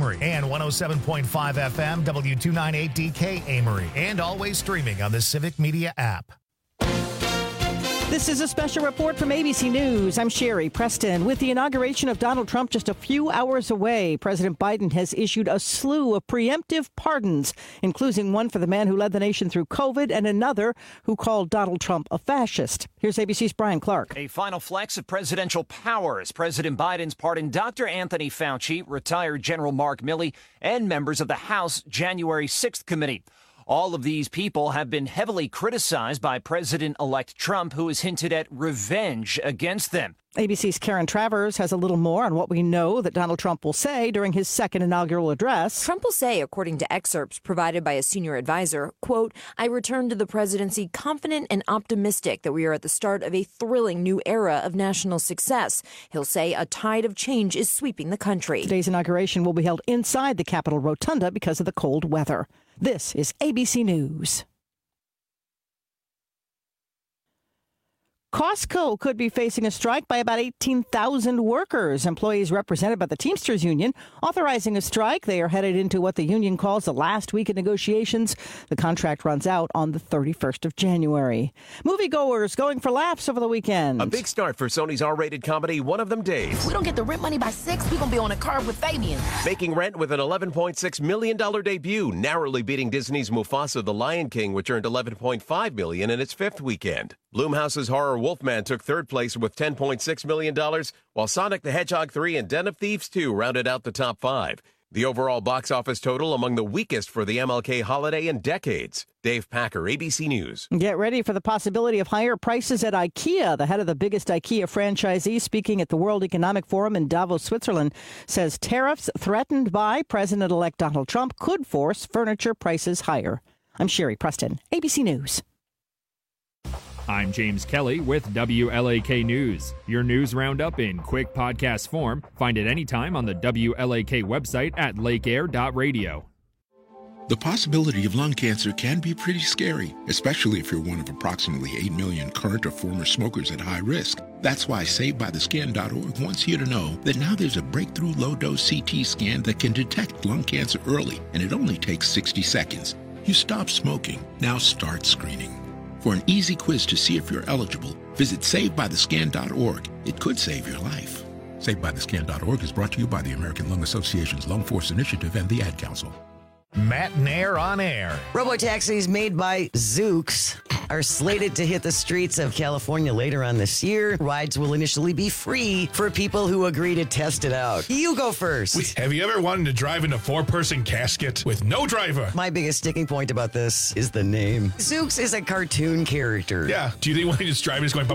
Amory, and 107.5 FM W298DK Amory, and always streaming on the Civic Media app. This is a special report from ABC News. I'm Sherry Preston. With the inauguration of Donald Trump just a few hours away, President Biden has issued a slew of preemptive pardons, including one for the man who led the nation through COVID and another who called Donald Trump a fascist. Here's ABC's Brian Clark. A final flex of presidential power as President Biden's pardoned Dr. Anthony Fauci, retired General Mark Milley, and members of the House January 6th committee. All of these people have been heavily criticized by President-elect Trump, who has hinted at revenge against them. ABC's Karen Travers has a little more on what we know that Donald Trump will say during his second inaugural address. Trump will say, according to excerpts provided by a senior advisor, quote, "I return to the presidency confident and optimistic that we are at the start of a thrilling new era of national success." He'll say a tide of change is sweeping the country. Today's inauguration will be held inside the Capitol Rotunda because of the cold weather. This is ABC News. Costco could be facing a strike by about 18,000 workers. Employees represented by the Teamsters Union authorizing a strike. They are headed into what the union calls the last week of negotiations. The contract runs out on the 31st of January. Moviegoers going for laughs over the weekend. A big start for Sony's R-rated comedy, One of Them Days. If we don't get the rent money by 6, we're going to be on a curb with Fabian. Making rent with an $11.6 million debut, narrowly beating Disney's Mufasa the Lion King, which earned $11.5 million in its fifth weekend. Blumhouse's horror Wolfman took third place with $10.6 million, while Sonic the Hedgehog 3 and Den of Thieves 2 rounded out the top five. The overall box office total among the weakest for the MLK holiday in decades. Dave Packer, ABC News. Get ready for the possibility of higher prices at IKEA. The head of the biggest IKEA franchisee, speaking at the World Economic Forum in Davos, Switzerland, says tariffs threatened by President-elect Donald Trump could force furniture prices higher. I'm Sherry Preston, ABC News. I'm James Kelly with WLAK News. Your news roundup in quick podcast form. Find it anytime on the WLAK website at lakeair.radio. The possibility of lung cancer can be pretty scary, especially if you're one of approximately 8 million current or former smokers at high risk. That's why SaveByTheScan.org wants you to know that now there's a breakthrough low-dose CT scan that can detect lung cancer early, and it only takes 60 seconds. You stop smoking. Now start screening. For an easy quiz to see if you're eligible, visit SaveByTheScan.org. It could save your life. SaveByTheScan.org is brought to you by the American Lung Association's Lung Force Initiative and the Ad Council. Matt Nair on air. Robotaxis made by Zoox are slated to hit the streets of California later on this year. Rides will initially be free for people who agree to test it out. You go first. Wait, have you ever wanted to drive in a 4-person casket with no driver? My biggest sticking point about this is the name. Zoox is a cartoon character. Yeah. Do you think when he just driving is going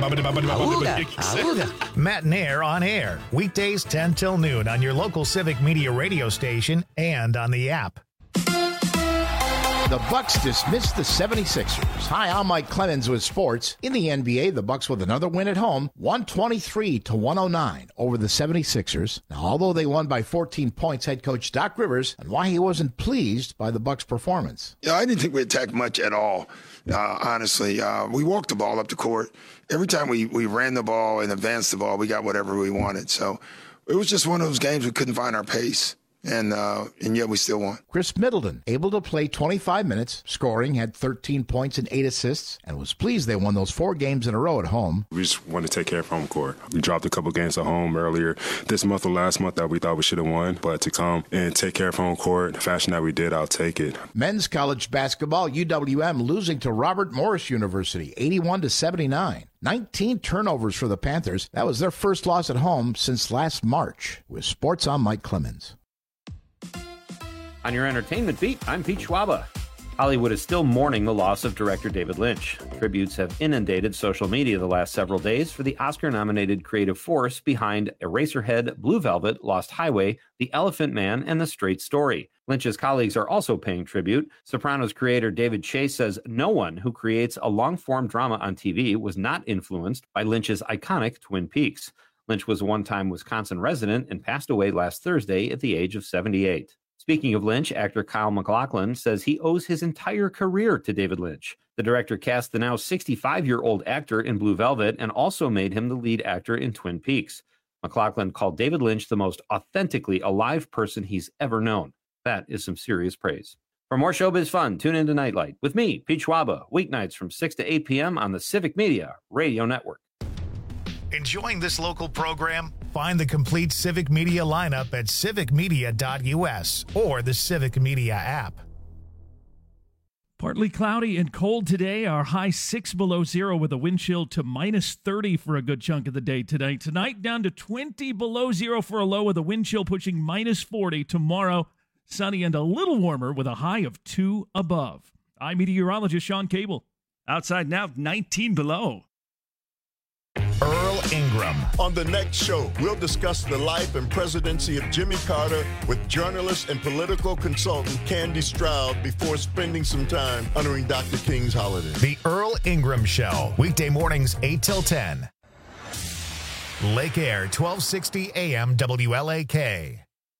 Auga. Matt Nair on air. Weekdays 10 till noon on your local Civic Media radio station and on the app. The Bucks dismissed the 76ers. Hi, I'm Mike Clemens with sports. In the NBA, the Bucks with another win at home, 123-109 over the 76ers. Now, although they won by 14 points, head coach Doc Rivers and why he wasn't pleased by the Bucks' performance. Yeah, I didn't think we attacked much at all, honestly. We walked the ball up the court. Every time we ran the ball and advanced the ball, we got whatever we wanted. So it was just one of those games we couldn't find our pace. And yet we still won. Chris Middleton, able to play 25 minutes, scoring, had 13 points and 8 assists, and was pleased they won those 4 games in a row at home. We just want to take care of home court. We dropped a couple games at home earlier this month or last month that we thought we should have won, but to come and take care of home court, the fashion that we did, I'll take it. Men's college basketball, UWM losing to Robert Morris University, 81-79. 19 turnovers for the Panthers. That was their first loss at home since last March. With sports, I'm Mike Clemens. On your entertainment beat, I'm Pete Schwaba. Hollywood is still mourning the loss of director David Lynch. Tributes have inundated social media the last several days for the Oscar-nominated creative force behind Eraserhead, Blue Velvet, Lost Highway, The Elephant Man, and The Straight Story. Lynch's colleagues are also paying tribute. Sopranos creator David Chase says no one who creates a long-form drama on TV was not influenced by Lynch's iconic Twin Peaks. Lynch was a one-time Wisconsin resident and passed away last Thursday at the age of 78. Speaking of Lynch, actor Kyle MacLachlan says he owes his entire career to David Lynch. The director cast the now 65-year-old actor in Blue Velvet and also made him the lead actor in Twin Peaks. McLaughlin called David Lynch the most authentically alive person he's ever known. That is some serious praise. For more showbiz fun, tune into Nightlight with me, Pete Schwaba, weeknights from 6 to 8 p.m. on the Civic Media Radio Network. Enjoying this local program? Find the complete Civic Media lineup at civicmedia.us or the Civic Media app. Partly cloudy and cold today. Our high 6 below zero with a wind chill to minus 30 for a good chunk of the day tonight. Tonight down to 20 below zero for a low with a wind chill pushing minus 40. Tomorrow, sunny and a little warmer with a high of 2 above. I'm meteorologist Sean Cable. Outside now, 19 below. Earl Ingram. On the next show, we'll discuss the life and presidency of Jimmy Carter with journalist and political consultant Candy Stroud before spending some time honoring Dr. King's holiday. The Earl Ingram Show, weekday mornings 8 till 10. Lake Air, 1260 AM WLAK.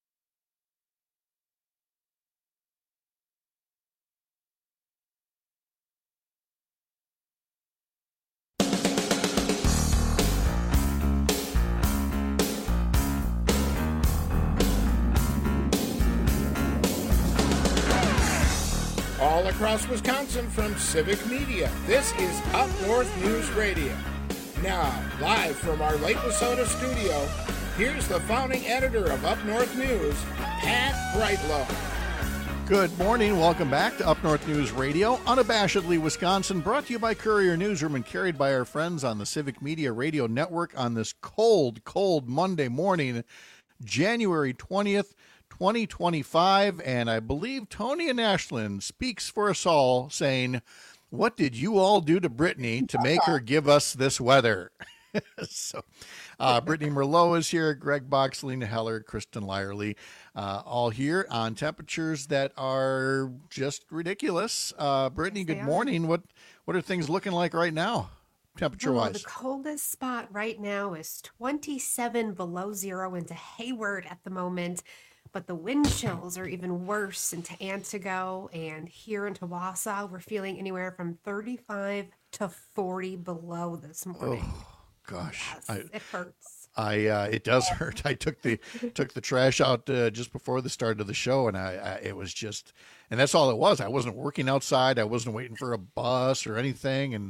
All across Wisconsin from Civic Media, this is Up North News Radio. Now, live from our Lake Wissota studio, here's the founding editor of Up North News, Pat Brightlow. Good morning. Welcome back to Up North News Radio, unabashedly Wisconsin, brought to you by Courier Newsroom and carried by our friends on the Civic Media Radio Network on this cold, cold Monday morning, January 20th, 2025, and I believe Tony and Ashland speaks for us all, saying, "What did you all do to Brittany to make her give us this weather?" So, Brittany Merlot is here, Greg Box, Lena Heller, Kristen Lyerly, all here on temperatures that are just ridiculous. Brittany, good morning. What are things looking like right now, temperature-wise? The coldest spot right now is 27 below zero into Hayward at the moment. But the wind chills are even worse into Antigo, and here into Wausau, we're feeling anywhere from 35 to 40 below this morning. Oh, gosh. Yes, it hurts. It does hurt. I took the trash out just before the start of the show, and it was just, and that's all it was. I wasn't working outside. I wasn't waiting for a bus or anything, and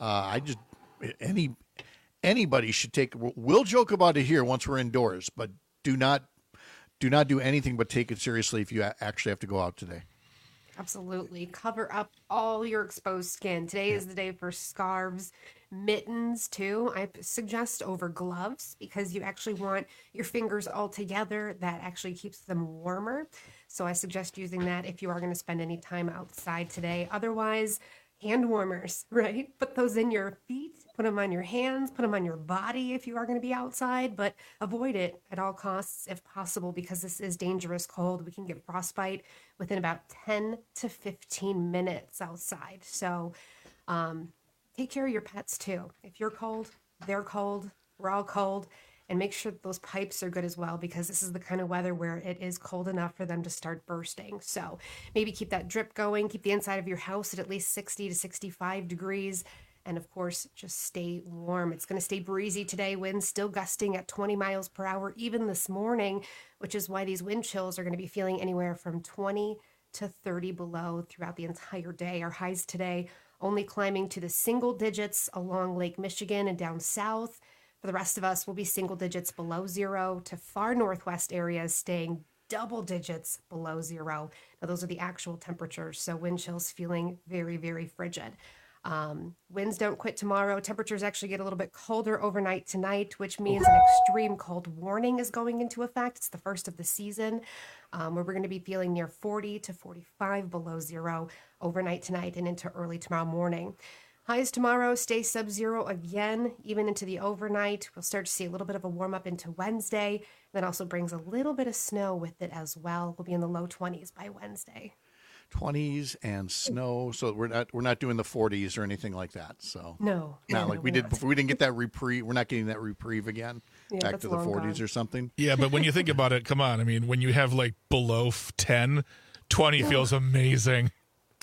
anybody should take. We'll joke about it here once we're indoors, but do not do anything but take it seriously if you actually have to go out today. Absolutely. Cover up all your exposed skin. Today is the day for scarves, mittens too. I suggest over gloves because you actually want your fingers all together. That actually keeps them warmer. So I suggest using that if you are going to spend any time outside today. Otherwise, hand warmers, right? Put those in your feet, put them on your hands, put them on your body if you are going to be outside, but avoid it at all costs if possible because this is dangerous cold. We can get frostbite within about 10 to 15 minutes outside. So take care of your pets too. If you're cold, they're cold, we're all cold. And make sure that those pipes are good as well because this is the kind of weather where it is cold enough for them to start bursting. So maybe keep that drip going, keep the inside of your house at least 60 to 65 degrees. And of course, just stay warm. It's going to stay breezy today. Winds still gusting at 20 miles per hour, even this morning, which is why these wind chills are going to be feeling anywhere from 20 to 30 below throughout the entire day. Our highs today only climbing to the single digits along Lake Michigan and down south. For the rest of us, we'll be single digits below zero to far northwest areas staying double digits below zero. Now, those are the actual temperatures, so wind chills feeling very, very frigid. Winds don't quit tomorrow. Temperatures actually get a little bit colder overnight tonight, which means an extreme cold warning is going into effect. It's the first of the season, where we're going to be feeling near 40 to 45 below zero overnight tonight and into early tomorrow morning. Highs tomorrow stay sub-zero again, even into the overnight. We'll start to see a little bit of a warm-up into Wednesday. That also brings a little bit of snow with it as well. We'll be in the low 20s by Wednesday. 20s and snow, so we're not doing the 40s or anything like that. So no, not like we did before. We didn't get that reprieve. We're not getting that reprieve again. Back to the 40s or something. Yeah, but when you think about it, come on. I mean, when you have like below 10, 20 feels amazing.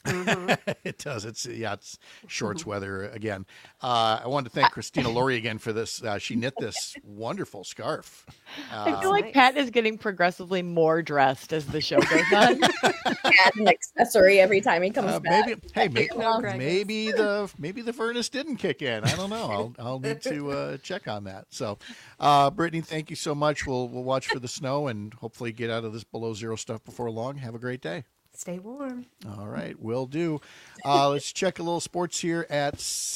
It does. It's shorts weather again. I wanted to thank Christina Laurie again for this. She knit this wonderful scarf. I feel like Pat is getting progressively more dressed as the show goes on. Add an accessory every time he comes back. Maybe the furnace didn't kick in. I don't know. I'll need to check on that. So, Brittany, thank you so much. We'll watch for the snow and hopefully get out of this below zero stuff before long. Have a great day. Stay warm. All right, will do. Let's check a little sports here at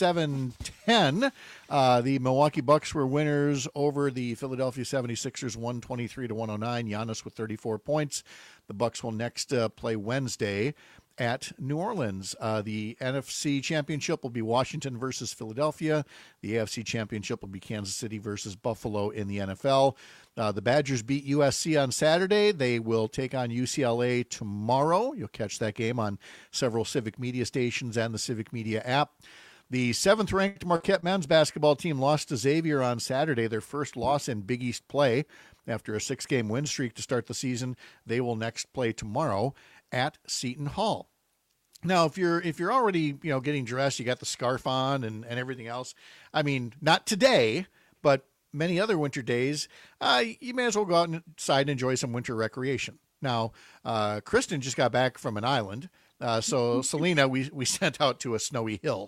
7:10. The Milwaukee Bucks were winners over the Philadelphia 76ers, 123-109. Giannis with 34 points. The Bucks will next play Wednesday at New Orleans. The NFC Championship will be Washington versus Philadelphia. The AFC Championship will be Kansas City versus Buffalo in the NFL. The Badgers beat USC on Saturday. They will take on UCLA tomorrow. You'll catch that game on several Civic Media stations and the Civic Media app. The 7th-ranked Marquette men's basketball team lost to Xavier on Saturday, their first loss in Big East play. After a 6-game win streak to start the season, they will next play tomorrow at Seton Hall. Now, if you're already getting dressed, you got the scarf on and everything else. I mean, not today, but many other winter days, you may as well go outside and enjoy some winter recreation. Now, Kristen just got back from an island. So Selena, we sent out to a snowy hill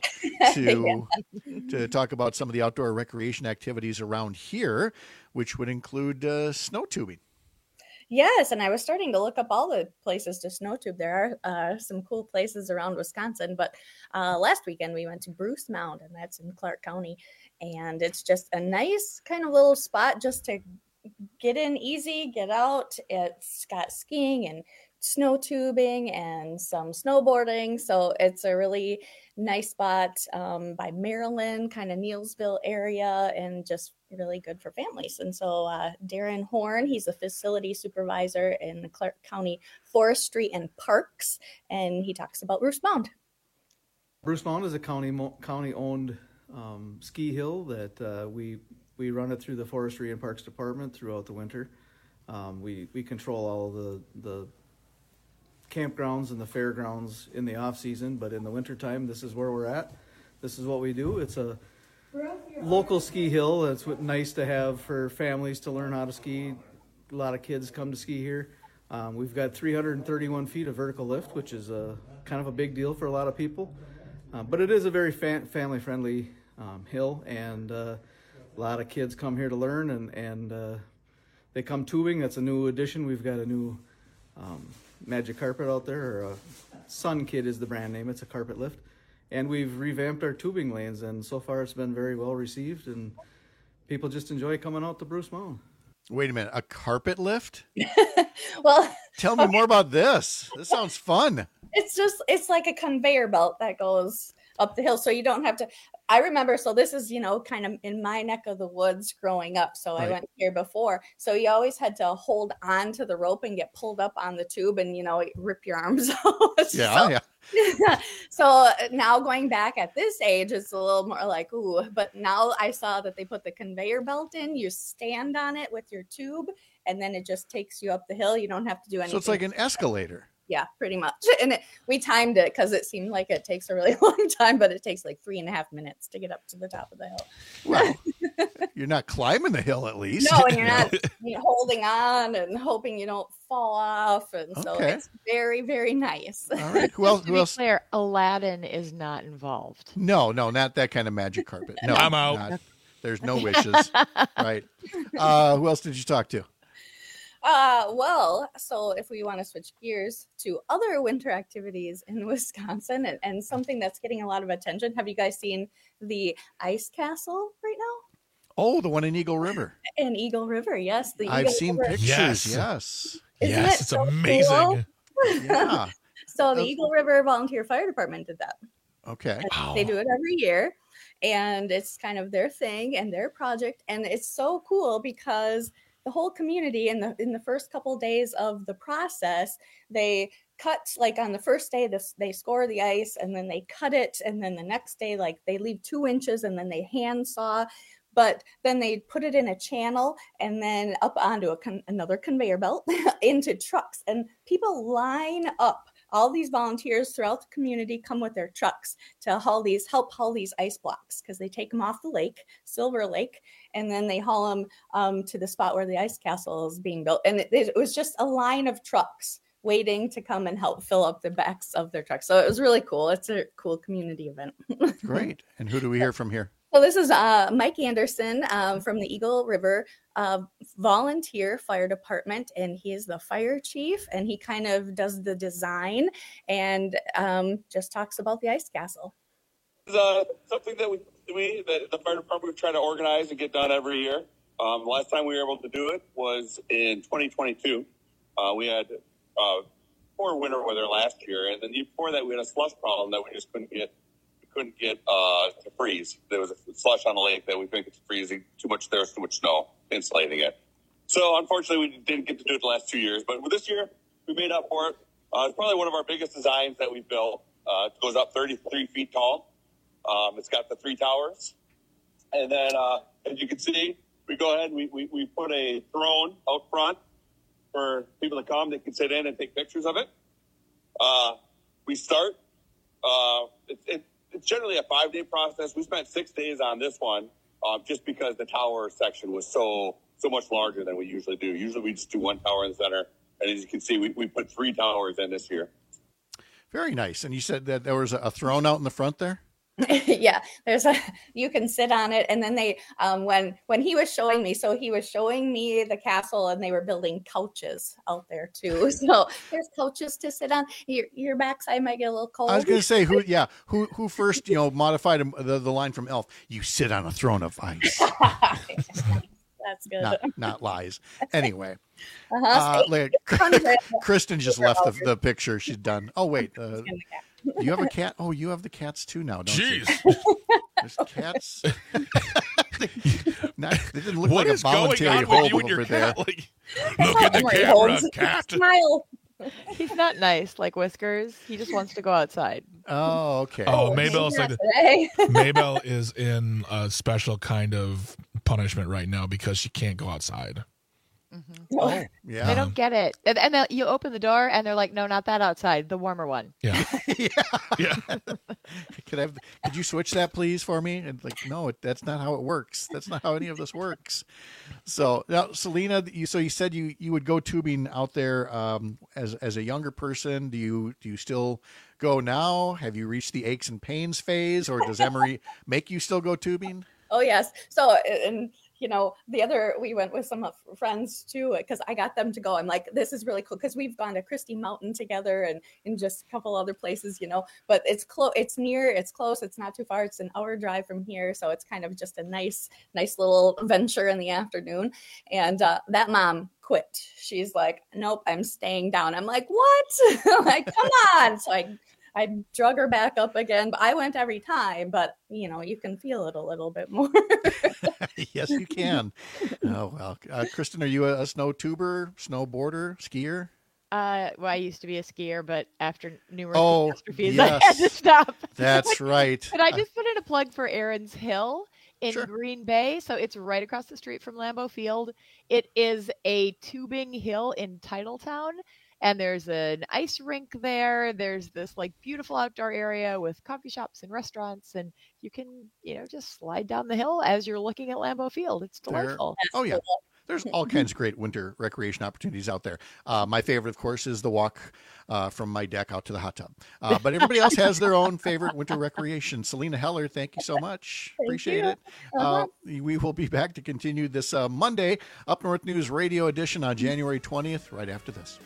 to talk about some of the outdoor recreation activities around here, which would include snow tubing. Yes, and I was starting to look up all the places to snow tube. There are some cool places around Wisconsin, but last weekend we went to Bruce Mound, and that's in Clark County, and it's just a nice kind of little spot just to get in easy, get out. It's got skiing and snow tubing and some snowboarding, so it's a really nice spot by Maryland, kind of Neillsville area, and just really good for families. And so Darren Horn, he's a facility supervisor in the Clark County Forestry and Parks, and he talks about Bruce Mound. Bruce Mound is a county-owned ski hill that we run it through the Forestry and Parks Department throughout the winter. We control all of the campgrounds and the fairgrounds in the off season, but in the wintertime, this is where we're at. This is what we do. It's a local ski hill that's nice to have for families to learn how to ski. A lot of kids come to ski here. We've got 331 feet of vertical lift, which is kind of a big deal for a lot of people. But it is a very family-friendly hill, and a lot of kids come here to learn, and they come tubing. That's a new addition. We've got a new Magic Carpet out there, or Sun Kid is the brand name. It's a carpet lift. And we've revamped our tubing lanes, and so far it's been very well received, and people just enjoy coming out to Bruce Mound. Wait a minute, a carpet lift? Well, tell me more about this. This sounds fun. It's like a conveyor belt that goes up the hill, so you don't have to. I remember, so this is, kind of in my neck of the woods growing up. So right. I went here before. So you always had to hold on to the rope and get pulled up on the tube and, rip your arms out. Yeah. So now going back at this age, it's a little more like, ooh, but now I saw that they put the conveyor belt in. You stand on it with your tube, and then it just takes you up the hill. You don't have to do anything. So it's like an escalator. Yeah, pretty much. And we timed it because it seemed like it takes a really long time, but it takes like 3.5 minutes to get up to the top of the hill. Well, you're not climbing the hill at least. No, and you're not holding on and hoping you don't fall off. And so it's very, very nice. All right. Who else? To be clear, Aladdin is not involved. No, not that kind of magic carpet. No, I'm out. There's no wishes. Right. Who else did you talk to? So if we want to switch gears to other winter activities in Wisconsin and something that's getting a lot of attention, have you guys seen the ice castle right now? Oh, the one in Eagle River. In Eagle River, yes. I've seen pictures. Yes. Isn't yes, it's so amazing. Cool? Yeah. So the Eagle River Volunteer Fire Department did that. Okay. Wow. They do it every year, and it's kind of their thing and their project, and it's so cool because the whole community in the first couple days of the process, they cut, like on the first day, they score the ice and then they cut it. And then the next day, like they leave 2 inches and then they hand saw, but then they put it in a channel and then up onto another conveyor belt into trucks, and people line up all these volunteers throughout the community come with their trucks to help haul these ice blocks, because they take them off the lake, Silver Lake, and then they haul them to the spot where the ice castle is being built. And it was just a line of trucks waiting to come and help fill up the backs of their trucks. So it was really cool. It's a cool community event. Great. And who do we hear from here? So this is Mike Anderson from the Eagle River Volunteer Fire Department, and he is the fire chief, and he kind of does the design and just talks about the ice castle. It's something that the fire department we try to organize and get done every year. The last time we were able to do it was in 2022. We had poor winter weather last year, and then before that we had a slush problem that we just couldn't get to freeze. There was a slush on the lake that we think it's freezing too much. There was too much snow insulating it. So unfortunately, we didn't get to do it the last 2 years. But this year, we made up for it. It's probably one of our biggest designs that we've built. It goes up 33 feet tall. It's got the 3 towers. And then, as you can see, we go ahead and we put a throne out front for people to come. They can sit in and take pictures of it. We start. It's generally a 5-day process. We spent 6 days on this one just because the tower section was so much larger than we usually do. Usually we just do 1 tower in the center. And as you can see, we put 3 towers in this year. Very nice. And you said that there was a throne out in the front there? Yeah, you can sit on it. And then they, when he was showing me, so he was showing me the castle, and they were building couches out there too. So there's couches to sit on. Your backside might get a little cold. I was going to say, who first, modified the line from Elf? You sit on a throne of ice. That's good. Not lies. Anyway, Kristen just left the picture. She's done. Oh, wait. Do you have a cat? Oh, you have the cats too now, don't you? There's cats. They didn't look like a voluntary hold over there. Look at the camera, cat. Smile. He's not nice like Whiskers. He just wants to go outside. Oh, okay. Oh, Maybell is in a special kind of punishment right now because she can't go outside. Mm-hmm. Oh, yeah. They don't get it. And you open the door and they're like, no, not that outside, the warmer one. Yeah. Yeah. Could you switch that, please, for me? And no, that's not how it works. That's not how any of this works. So now, Selena, you said you would go tubing out there as a younger person. Do you still go now? Have you reached the aches and pains phase, or does Emory make you still go tubing? Oh, yes. So, and we went with some friends too, because I got them to go. I'm like, this is really cool, because we've gone to Christie Mountain together and in just a couple other places, but it's close, it's near, it's close, it's not too far. It's an hour drive from here. So it's kind of just a nice little venture in the afternoon. And that mom quit. She's like, nope, I'm staying down. I'm like, what? I'm like, come on. So I drug her back up again, but I went every time, but you can feel it a little bit more. Yes, you can. Oh, well, Kristen, are you a snow tuber, snowboarder, skier? Well, I used to be a skier, but after numerous catastrophes, yes. I had to stop. That's right. But I just put in a plug for Aaron's Hill in Green Bay. So it's right across the street from Lambeau Field. It is a tubing hill in Titletown. And there's an ice rink there. There's this beautiful outdoor area with coffee shops and restaurants, and you can, just slide down the hill as you're looking at Lambeau Field. It's delightful. Yeah. There's all kinds of great winter recreation opportunities out there. My favorite, of course, is the walk from my deck out to the hot tub. But everybody else has their own favorite winter recreation. Selena Heller, thank you so much. Appreciate it. We will be back to continue this Monday Up North News Radio edition on January 20th, right after this.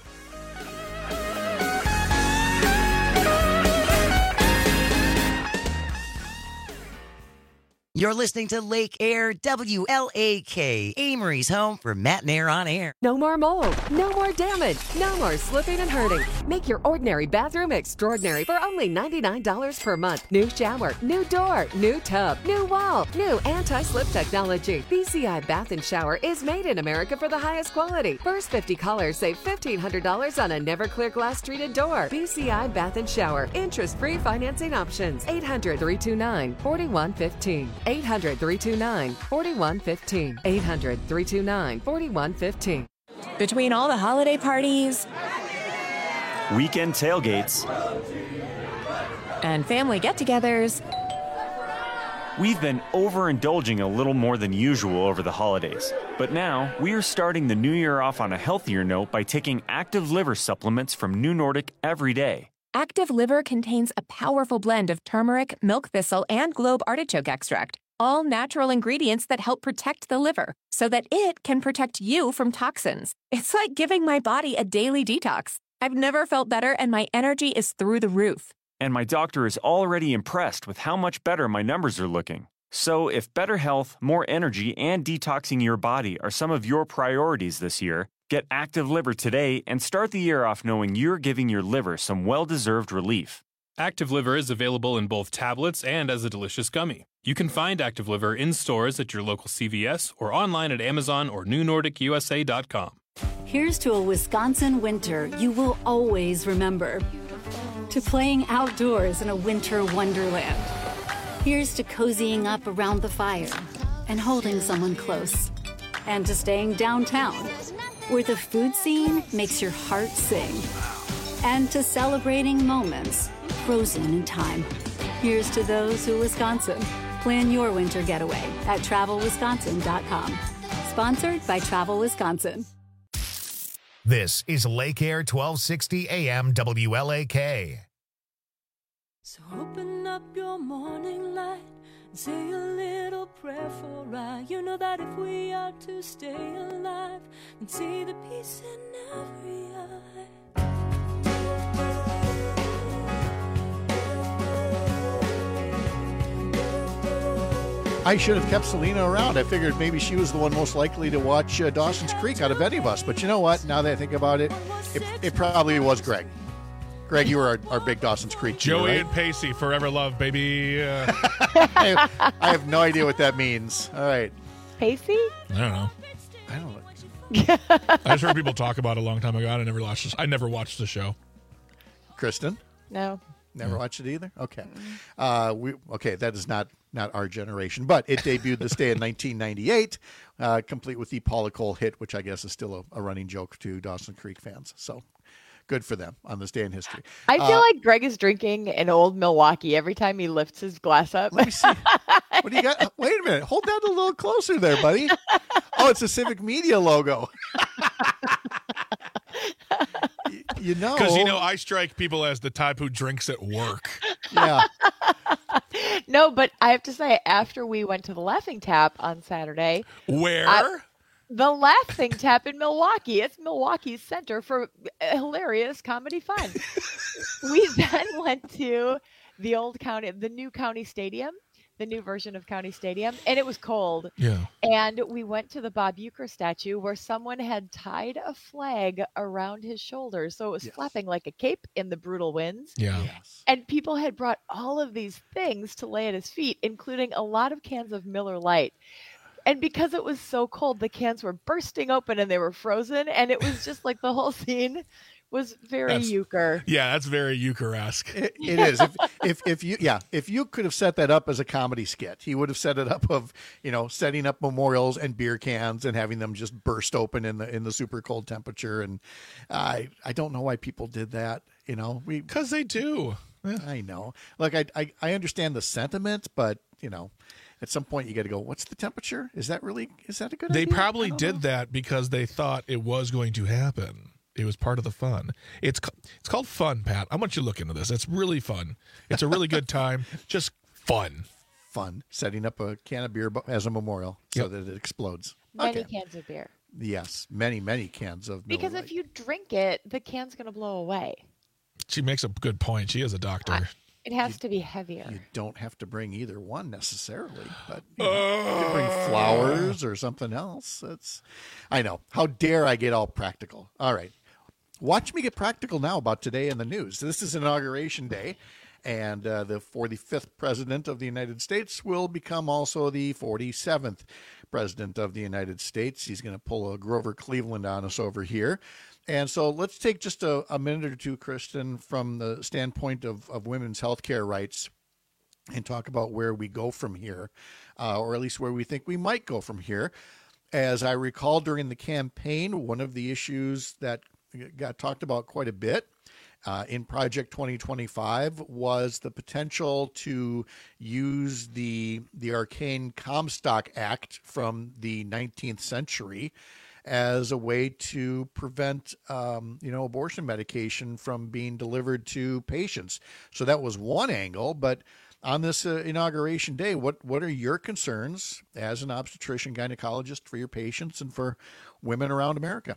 You're listening to Lake Air WLAK, Amory's home for Matt and Air on Air. No more mold, no more damage, no more slipping and hurting. Make your ordinary bathroom extraordinary for only $99 per month. New shower, new door, new tub, new wall, new anti-slip technology. BCI Bath and Shower is made in America for the highest quality. First 50 callers save $1,500 on a never clear glass treated door. BCI Bath and Shower. Interest-free financing options. 800-329-4115. 800-329-4115. 800-329-4115. Between all the holiday parties, weekend tailgates, and family get-togethers. We've been overindulging a little more than usual over the holidays, but now we are starting the new year off on a healthier note by taking Active Liver supplements from New Nordic every day. Active Liver contains a powerful blend of turmeric, milk thistle, and globe artichoke extract, all natural ingredients that help protect the liver so that it can protect you from toxins. It's like giving my body a daily detox. I've never felt better, and my energy is through the roof. And my doctor is already impressed with how much better my numbers are looking. So if better health, more energy, and detoxing your body are some of your priorities this year, get Active Liver today and start the year off knowing you're giving your liver some well-deserved relief. Active Liver is available in both tablets and as a delicious gummy. You can find Active Liver in stores at your local CVS or online at Amazon or newnordicusa.com. Here's to a Wisconsin winter you will always remember. To playing outdoors in a winter wonderland. Here's to cozying up around the fire and holding someone close. And to staying downtown, where the food scene makes your heart sing. And to celebrating moments frozen in time. Here's to those who Wisconsin. Plan your winter getaway at travelwisconsin.com. Sponsored by Travel Wisconsin. This is Lake Air 1260 AM WLAK. So open up your morning light and say a little prayer for I. You know that if we are to stay alive and see the peace in every eye. I should have kept Selena around. I figured maybe she was the one most likely to watch Dawson's Creek out of any of us. But you know what? Now that I think about it, it probably was Greg. Greg, you were our big Dawson's Creek. Joey right? and Pacey, forever love, baby. I have no idea what that means. All right. Pacey? I don't know. I don't know. I just heard people talk about it a long time ago. I never watched the show. Kristen? No. Never watched it either? Okay. That is not our generation, but it debuted this day in 1998, complete with the Paula Cole hit, which I guess is still a running joke to Dawson Creek fans. So good for them on this day in history. I feel like Greg is drinking an old Milwaukee every time he lifts his glass up. Let me see. What do you got? Wait a minute. Hold that a little closer there, buddy. Oh, it's a Civic Media logo. You know. Because, I strike people as the type who drinks at work. Yeah. No, but I have to say, after we went to the Laughing Tap on Saturday. Where? The Laughing Tap in Milwaukee. It's Milwaukee's center for hilarious comedy fun. We then went to the new county stadium, the new version of County Stadium, and it was cold. Yeah. And we went to the Bob Uecker statue where someone had tied a flag around his shoulders. So it was flapping like a cape in the brutal winds. Yeah. Yes. And people had brought all of these things to lay at his feet, including a lot of cans of Miller Lite. And because it was so cold, the cans were bursting open and they were frozen. And it was just like the whole scene was very Uecker. Yeah, that's very Uecker-esque. It is. If you could have set that up as a comedy skit, he would have set it up of, setting up memorials and beer cans and having them just burst open in the super cold temperature. And I don't know why people did that. Because they do. Yeah. I know. Look, I understand the sentiment, but at some point you got to go, what's the temperature? Is that a good idea? They probably did that because they thought it was going to happen. It was part of the fun. It's called fun, Pat. I want you to look into this. It's really fun. It's a really good time. Just fun. Fun. Setting up a can of beer as a memorial so that it explodes. Many cans of beer. Yes, many, many cans of Miller Because Lite. if you drink it, the can's going to blow away. She makes a good point. She is a doctor. It has to be heavier. You don't have to bring either one necessarily, but you can bring flowers or something else. I know. How dare I get all practical? All right. Watch me get practical now about today in the news. This is Inauguration Day, and the 45th President of the United States will become also the 47th President of the United States. He's going to pull a Grover Cleveland on us over here. And so let's take just a minute or two, Kristen, from the standpoint of women's health care rights and talk about where we go from here, or at least where we think we might go from here. As I recall during the campaign, one of the issues that got talked about quite a bit in Project 2025 was the potential to use the arcane Comstock Act from the 19th century as a way to prevent, abortion medication from being delivered to patients. So that was one angle. But on this inauguration day, what are your concerns as an obstetrician gynecologist for your patients and for women around America?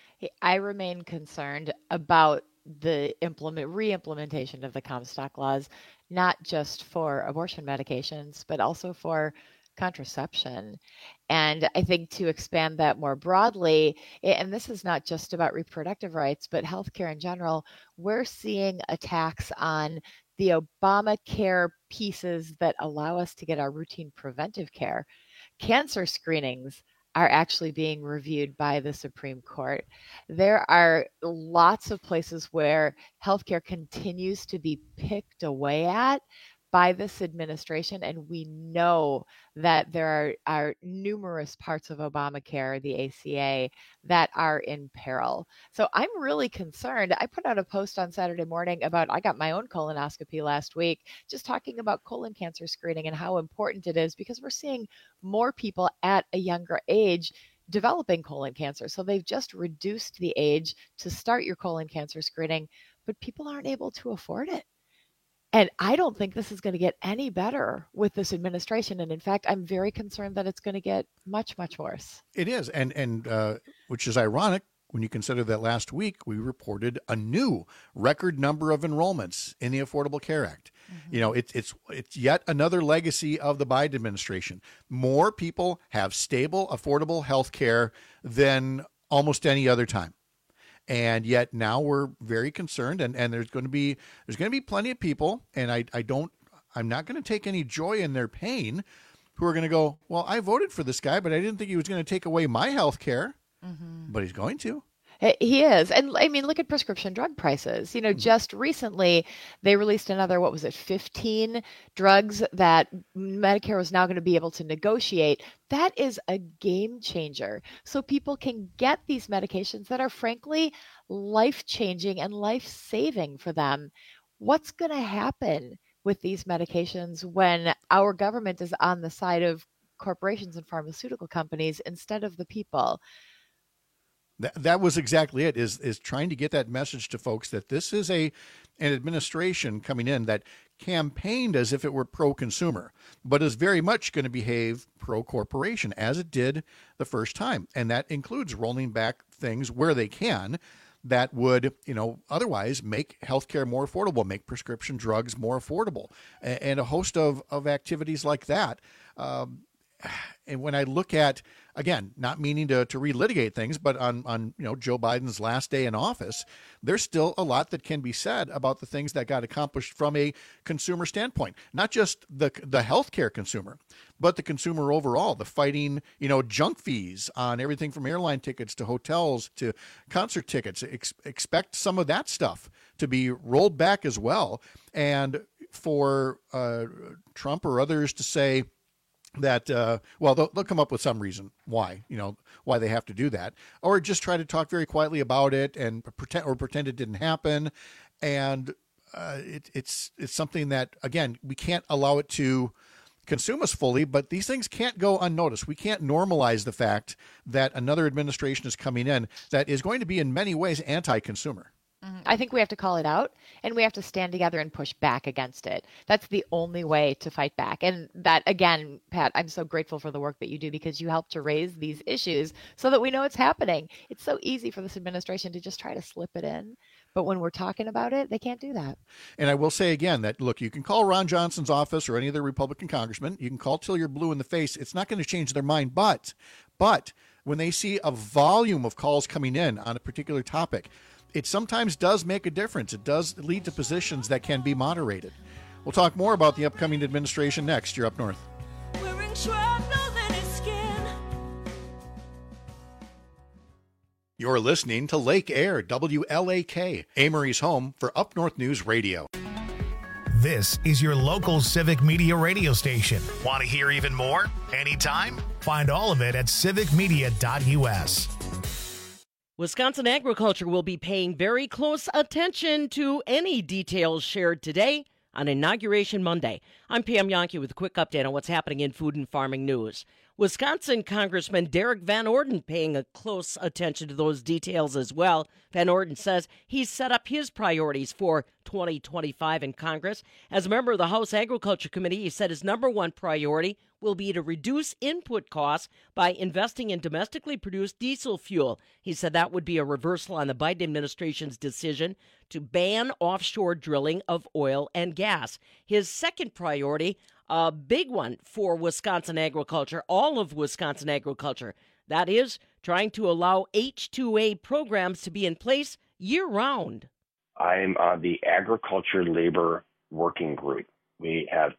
I remain concerned about the re-implementation of the Comstock laws, not just for abortion medications, but also for contraception. And I think to expand that more broadly, and this is not just about reproductive rights, but healthcare in general, we're seeing attacks on the Obamacare pieces that allow us to get our routine preventive care. Cancer screenings are actually being reviewed by the Supreme Court. There are lots of places where healthcare continues to be picked away at by this administration, and we know that there are numerous parts of Obamacare, the ACA, that are in peril. So I'm really concerned. I put out a post on Saturday morning about, I got my own colonoscopy last week, just talking about colon cancer screening and how important it is, because we're seeing more people at a younger age developing colon cancer. So they've just reduced the age to start your colon cancer screening, but people aren't able to afford it. And I don't think this is going to get any better with this administration. And in fact, I'm very concerned that it's going to get much, much worse. It is. And which is ironic when you consider that last week we reported a new record number of enrollments in the Affordable Care Act. It's yet another legacy of the Biden administration. More people have stable, affordable health care than almost any other time. And yet now we're very concerned, and there's going to be plenty of people, and I'm not going to take any joy in their pain, who are going to go, well, I voted for this guy, but I didn't think he was going to take away my health care, but he's going to. He is. And I mean, look at prescription drug prices. Just recently they released another, 15 drugs that Medicare was now going to be able to negotiate. That is a game changer. So people can get these medications that are frankly life-changing and life-saving for them. What's going to happen with these medications when our government is on the side of corporations and pharmaceutical companies instead of the people? That was exactly it, is trying to get that message to folks that this is an administration coming in that campaigned as if it were pro-consumer, but is very much going to behave pro-corporation, as it did the first time. And that includes rolling back things where they can that would, otherwise make healthcare more affordable, make prescription drugs more affordable, and a host of activities like that. And when I look at, again, not meaning to relitigate things, but on Joe Biden's last day in office, there's still a lot that can be said about the things that got accomplished from a consumer standpoint. Not just the healthcare consumer, but the consumer overall. The fighting, junk fees on everything from airline tickets to hotels to concert tickets. Expect some of that stuff to be rolled back as well. And for Trump or others to say that, they'll come up with some reason why they have to do that, or just try to talk very quietly about it and pretend it didn't happen. And it's something that, again, we can't allow it to consume us fully, but these things can't go unnoticed. We can't normalize the fact that another administration is coming in that is going to be in many ways anti-consumer. I think we have to call it out, and we have to stand together and push back against it. That's the only way to fight back. And that, again, Pat, I'm so grateful for the work that you do, because you help to raise these issues so that we know it's happening. It's so easy for this administration to just try to slip it in. But when we're talking about it, they can't do that. And I will say again that, look, you can call Ron Johnson's office or any other Republican congressman. You can call till you're blue in the face. It's not going to change their mind. But when they see a volume of calls coming in on a particular topic, it sometimes does make a difference. It does lead to positions that can be moderated. We'll talk more about the upcoming administration next. You're Up North. Wearing shrapnel in his skin. You're listening to Lake Air, WLAK, Amory's home for Up North News Radio. This is your local Civic Media radio station. Want to hear even more? Anytime? Find all of it at civicmedia.us. Wisconsin agriculture will be paying very close attention to any details shared today on Inauguration Monday. I'm Pam Yankee with a quick update on what's happening in food and farming news. Wisconsin Congressman Derek Van Orden paying a close attention to those details as well. Van Orden says he's set up his priorities for 2025 in Congress. As a member of the House Agriculture Committee, he said his number one priority will be to reduce input costs by investing in domestically produced diesel fuel. He said that would be a reversal on the Biden administration's decision to ban offshore drilling of oil and gas. His second priority, a big one for Wisconsin agriculture, all of Wisconsin agriculture, that is trying to allow H-2A programs to be in place year-round. I'm on the Agriculture Labor Working Group. We have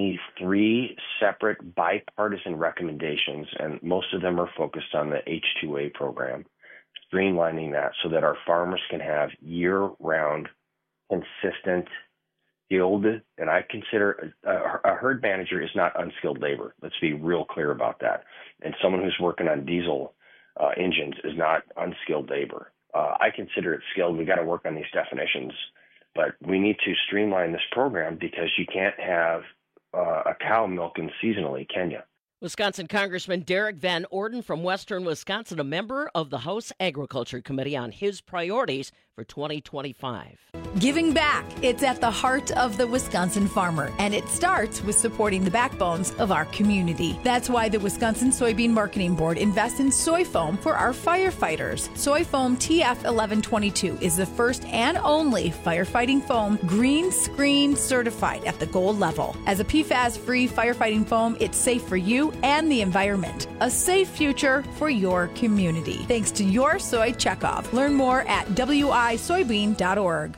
23 separate bipartisan recommendations, and most of them are focused on the H-2A program, streamlining that so that our farmers can have year-round, consistent, skilled, and I consider a herd manager is not unskilled labor. Let's be real clear about that. And someone who's working on diesel engines is not unskilled labor. I consider it skilled. We got to work on these definitions. But we need to streamline this program because you can't have a cow milking seasonally, can you? Wisconsin Congressman Derek Van Orden from Western Wisconsin, a member of the House Agriculture Committee, on his priorities for 2025. Giving back. It's at the heart of the Wisconsin farmer, and it starts with supporting the backbones of our community. That's why the Wisconsin Soybean Marketing Board invests in soy foam for our firefighters. Soy foam TF1122 is the first and only firefighting foam green screen certified at the gold level. As a PFAS-free firefighting foam, it's safe for you and the environment. A safe future for your community. Thanks to your soy checkoff. Learn more at wisoybean.org.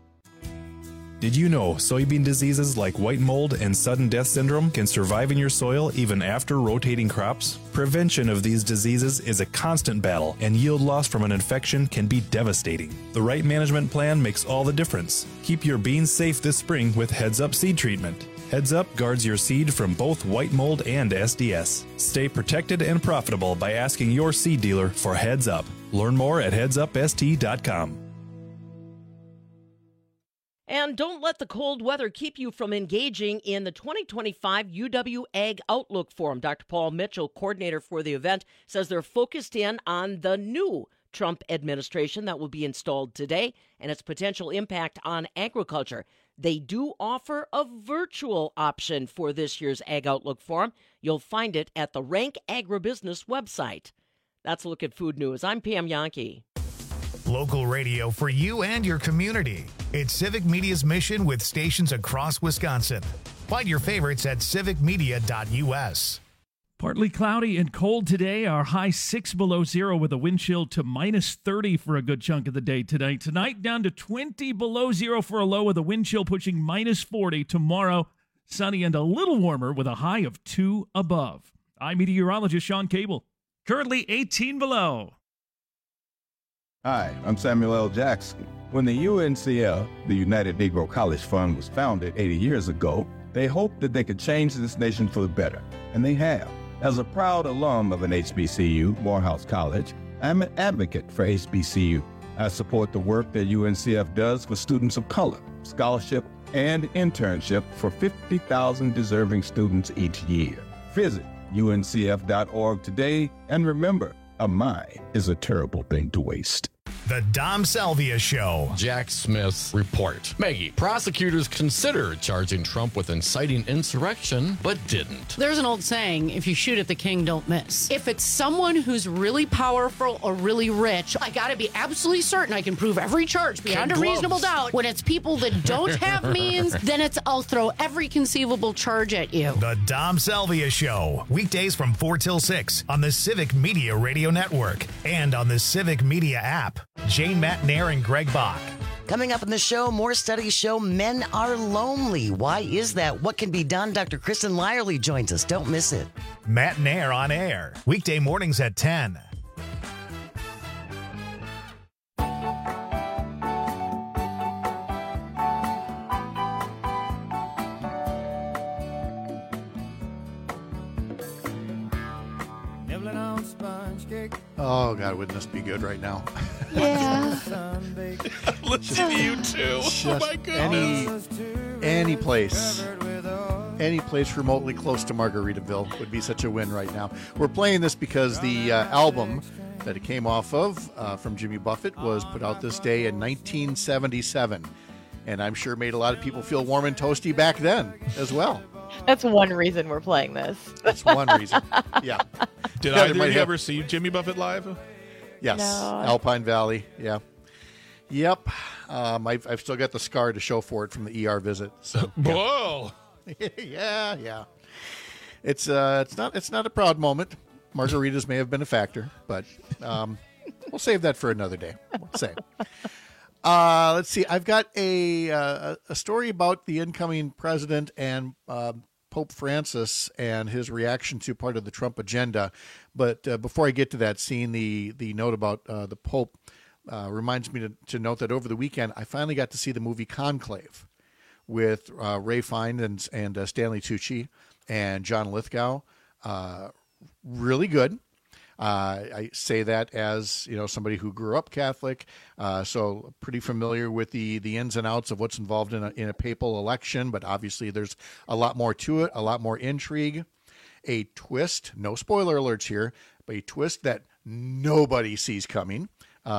Did you know soybean diseases like white mold and sudden death syndrome can survive in your soil even after rotating crops? Prevention of these diseases is a constant battle, and yield loss from an infection can be devastating. The right management plan makes all the difference. Keep your beans safe this spring with Heads Up Seed Treatment. Heads Up guards your seed from both white mold and SDS. Stay protected and profitable by asking your seed dealer for Heads Up. Learn more at headsupst.com. And don't let the cold weather keep you from engaging in the 2025 UW Ag Outlook Forum. Dr. Paul Mitchell, coordinator for the event, says they're focused in on the new Trump administration that will be installed today and its potential impact on agriculture. They do offer a virtual option for this year's Ag Outlook Forum. You'll find it at the Rank Agribusiness website. That's a look at food news. I'm Pam Yankee. Local radio for you and your community. It's Civic Media's mission with stations across Wisconsin. Find your favorites at civicmedia.us. Partly cloudy and cold today. Our high 6 below zero with a wind chill to minus 30 for a good chunk of the day today. Tonight down to 20 below zero for a low with a wind chill pushing minus 40. Tomorrow, sunny and a little warmer with a high of 2 above. I'm meteorologist Sean Cable. Currently 18 below. Hi, I'm Samuel L. Jackson. When the UNCF, the United Negro College Fund, was founded 80 years ago, they hoped that they could change this nation for the better, and they have. As a proud alum of an HBCU, Morehouse College, I'm an advocate for HBCU. I support the work that UNCF does for students of color, scholarship, and internship for 50,000 deserving students each year. Visit uncf.org today, and remember, a mind is a terrible thing to waste. The Dom Salvia Show. Jack Smith's report. Maggie, prosecutors considered charging Trump with inciting insurrection, but didn't. There's an old saying, if you shoot at the king, don't miss. If it's someone who's really powerful or really rich, I gotta be absolutely certain I can prove every charge beyond a reasonable doubt. When it's people that don't have means, then it's I'll throw every conceivable charge at you. The Dom Salvia Show. Weekdays from 4 till 6 on the Civic Media Radio Network and on the Civic Media app. Jane Matnair and Greg Bach. Coming up in the show, more studies show men are lonely. Why is that? What can be done? Dr. Kristen Lyerly joins us. Don't miss it. Matnair on air. Weekday mornings at 10. Oh, God, wouldn't this be good right now? Yeah. Listen to you too. Oh my goodness. Any place remotely close to Margaritaville would be such a win right now. We're playing this because the album that it came off of from Jimmy Buffett was put out this day in 1977. And I'm sure made a lot of people feel warm and toasty back then as well. That's one reason we're playing this. That's one reason. Yeah. Did either of you ever see Jimmy Buffett live? Yes. No. Alpine Valley. Yeah. Yep. I've still got the scar to show for it from the ER visit. So, Whoa. yeah. It's not a proud moment. Margaritas may have been a factor, but we'll save that for another day. We'll save. Let's see. I've got a story about the incoming president and Pope Francis and his reaction to part of the Trump agenda. But before I get to that, seeing the note about the Pope reminds me to note that over the weekend, I finally got to see the movie Conclave with Ray Fiennes and Stanley Tucci and John Lithgow. Really good. I say that as somebody who grew up Catholic, so pretty familiar with the ins and outs of what's involved in a papal election. But obviously, there's a lot more to it, a lot more intrigue, a twist. No spoiler alerts here, but a twist that nobody sees coming.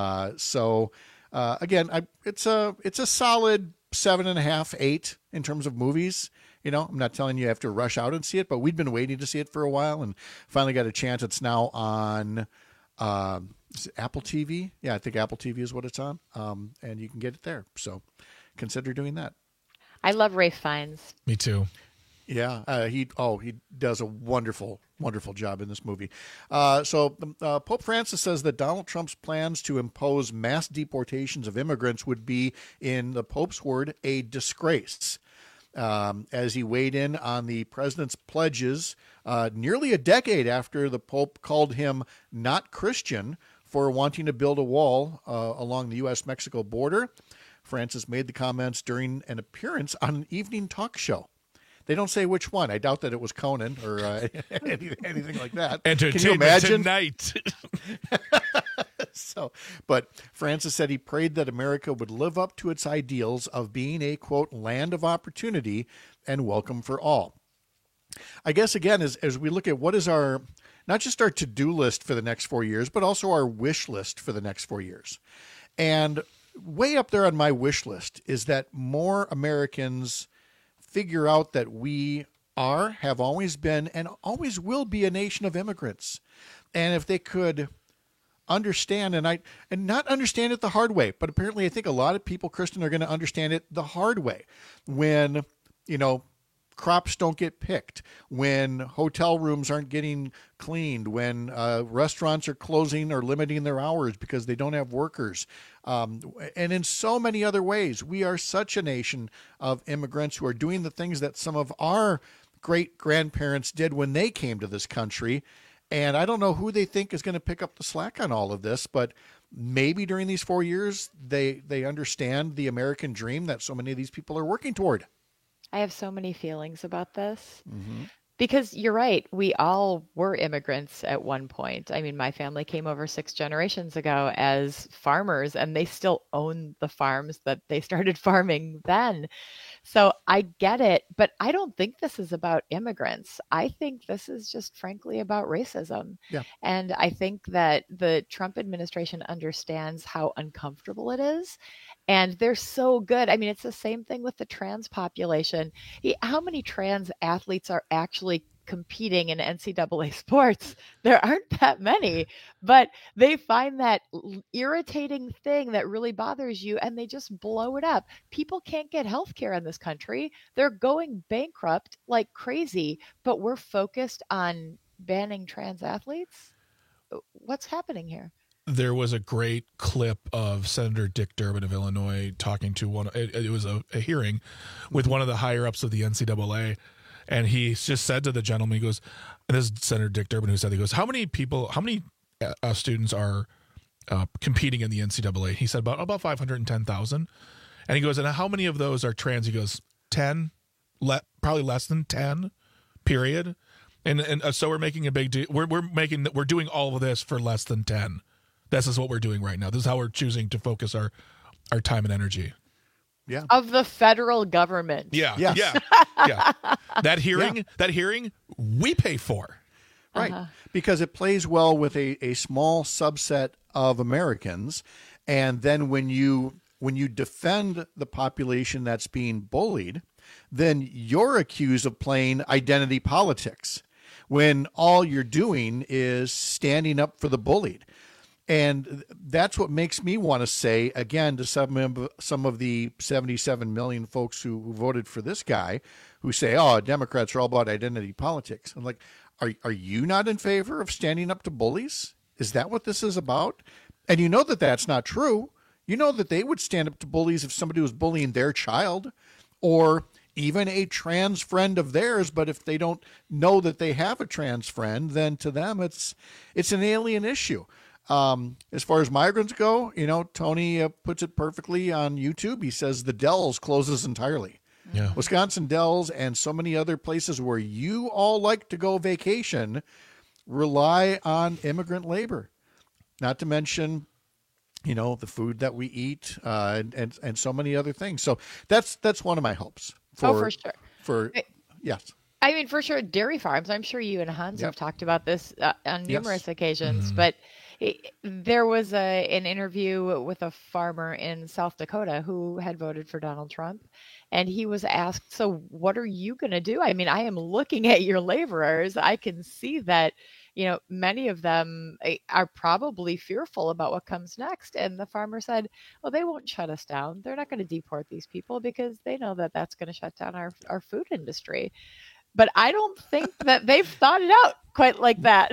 Again, it's a solid 7.5, 8 in terms of movies. I'm not telling you have to rush out and see it, but we'd been waiting to see it for a while and finally got a chance. It's now on is it Apple TV. Yeah, I think Apple TV is what it's on. And you can get it there. So consider doing that. I love Ray Fiennes. Me too. Yeah, he does a wonderful job in this movie. Pope Francis says that Donald Trump's plans to impose mass deportations of immigrants would be, in the Pope's word, a disgrace. As he weighed in on the president's pledges nearly a decade after the Pope called him not Christian for wanting to build a wall along the U.S.-Mexico border, Francis made the comments during an appearance on an evening talk show. They don't say which one. I doubt that it was Conan or anything like that. Can you imagine? Tonight. But Francis said he prayed that America would live up to its ideals of being a, quote, land of opportunity and welcome for all. I guess, again, as we look at what is our, not just our to-do list for the next 4 years, but also our wish list for the next 4 years. And way up there on my wish list is that more Americans figure out that we have always been, and always will be a nation of immigrants. And if they could understand, and not understand it the hard way, but apparently I think a lot of people, Kristen, are going to understand it the hard way. When, crops don't get picked, when hotel rooms aren't getting cleaned, when restaurants are closing or limiting their hours because they don't have workers. And in so many other ways, we are such a nation of immigrants who are doing the things that some of our great-grandparents did when they came to this country. And I don't know who they think is going to pick up the slack on all of this, but maybe during these 4 years, they understand the American dream that so many of these people are working toward. I have so many feelings about this. Mm-hmm. Because you're right, we all were immigrants at one point. I mean, my family came over 6 generations ago as farmers, and they still own the farms that they started farming then. So I get it, but I don't think this is about immigrants. I think this is just frankly about racism. Yeah. And I think that the Trump administration understands how uncomfortable it is. And they're so good. I mean, it's the same thing with the trans population. How many trans athletes are actually competing in NCAA sports? There aren't that many, but they find that irritating thing that really bothers you and they just blow it up. People can't get health care in this country. They're going bankrupt like crazy, but we're focused on banning trans athletes. What's happening here? There was a great clip of Senator Dick Durbin of Illinois talking to one. It was a hearing with one of the higher ups of the NCAA, and he just said to the gentleman, he goes, and this is Senator Dick Durbin who said, he goes, how many students are competing in the NCAA? He said about 510,000, and he goes, and how many of those are trans? He goes, 10, probably less than 10, period. And so we're making a big deal. We're doing all of this for less than 10. This is what we're doing right now. This is how we're choosing to focus our time and energy. Yeah. Of the federal government. Yeah. Yes. Yeah. That hearing we pay for. Right. Because it plays well with a small subset of Americans. And then when you defend the population that's being bullied, then you're accused of playing identity politics when all you're doing is standing up for the bullied. And that's what makes me want to say, again, to some of the 77 million folks who voted for this guy who say, oh, Democrats are all about identity politics. I'm like, are you not in favor of standing up to bullies? Is that what this is about? And you know that that's not true. You know that they would stand up to bullies if somebody was bullying their child or even a trans friend of theirs. But if they don't know that they have a trans friend, then to them it's an alien issue. As far as migrants go, Tony puts it perfectly on YouTube. He says the Dells closes entirely. Yeah. Wisconsin Dells and so many other places where you all like to go vacation rely on immigrant labor, not to mention, the food that we eat and so many other things. So that's one of my hopes. For sure. Yes. I mean, for sure, dairy farms. I'm sure you and Hans have talked about this on numerous occasions, but there was an interview with a farmer in South Dakota who had voted for Donald Trump, and he was asked, so what are you going to do? I mean, I am looking at your laborers. I can see that, many of them are probably fearful about what comes next. And the farmer said, well, they won't shut us down. They're not going to deport these people because they know that that's going to shut down our food industry. But I don't think that they've thought it out quite like that.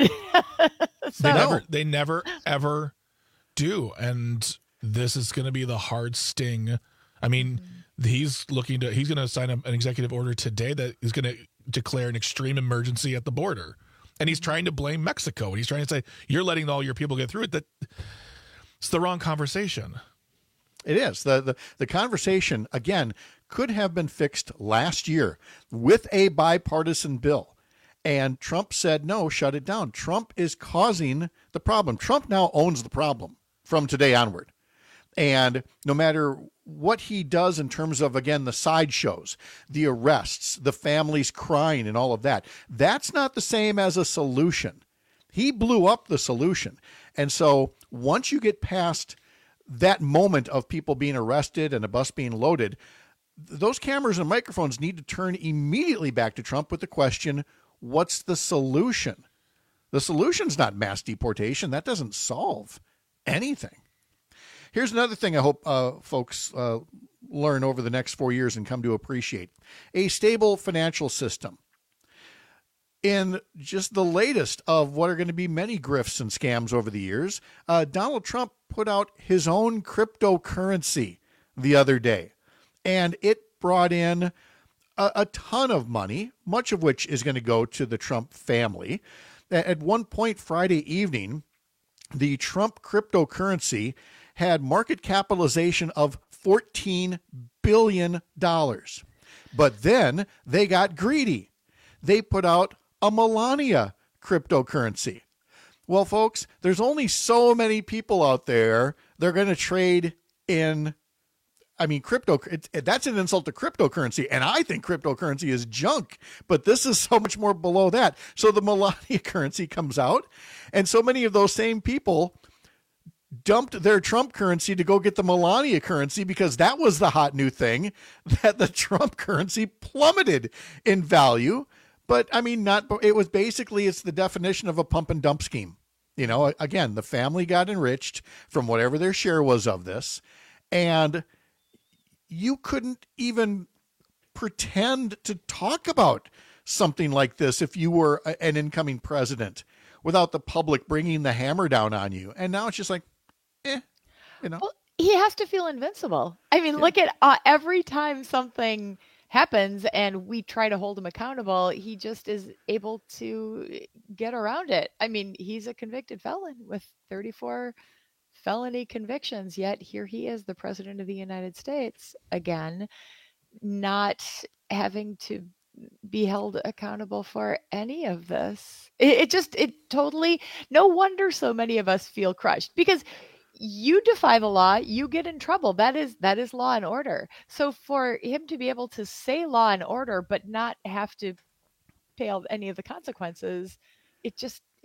They never, ever do. And this is going to be the hard sting. I mean, he's going to sign an executive order today that is going to declare an extreme emergency at the border. And he's trying to blame Mexico. And he's trying to say, you're letting all your people get through it. That it's the wrong conversation. It is. The conversation, again, could have been fixed last year with a bipartisan bill. And Trump said, no, shut it down. Trump is causing the problem. Trump now owns the problem from today onward. And no matter what he does in terms of, again, the sideshows, the arrests, the families crying and all of that, that's not the same as a solution. He blew up the solution. And so once you get past that moment of people being arrested and a bus being loaded, those cameras and microphones need to turn immediately back to Trump with the question, what's the solution? The solution's not mass deportation. That doesn't solve anything. Here's another thing I hope folks learn over the next 4 years and come to appreciate. A stable financial system. In just the latest of what are going to be many grifts and scams over the years, Donald Trump put out his own cryptocurrency the other day. And it brought in a ton of money, much of which is going to go to the Trump family. At one point Friday evening, the Trump cryptocurrency had market capitalization of $14 billion. But then they got greedy. They put out a Melania cryptocurrency. Well, folks, there's only so many people out there they're going to trade in. I mean, that's an insult to cryptocurrency, and I think cryptocurrency is junk, but this is so much more below that. So the Melania currency comes out, and so many of those same people dumped their Trump currency to go get the Melania currency because that was the hot new thing, that the Trump currency plummeted in value. But I mean, it's the definition of a pump and dump scheme. Again, the family got enriched from whatever their share was of this, and you couldn't even pretend to talk about something like this if you were an incoming president without the public bringing the hammer down on you. And now it's just like, Well, he has to feel invincible. I mean, look at every time something happens and we try to hold him accountable, he just is able to get around it. I mean, he's a convicted felon with 34 felony convictions, yet here he is, the president of the United States, again, not having to be held accountable for any of this. It totally, no wonder so many of us feel crushed, because you defy the law, you get in trouble. That is law and order. So for him to be able to say law and order, but not have to pay any of the consequences, it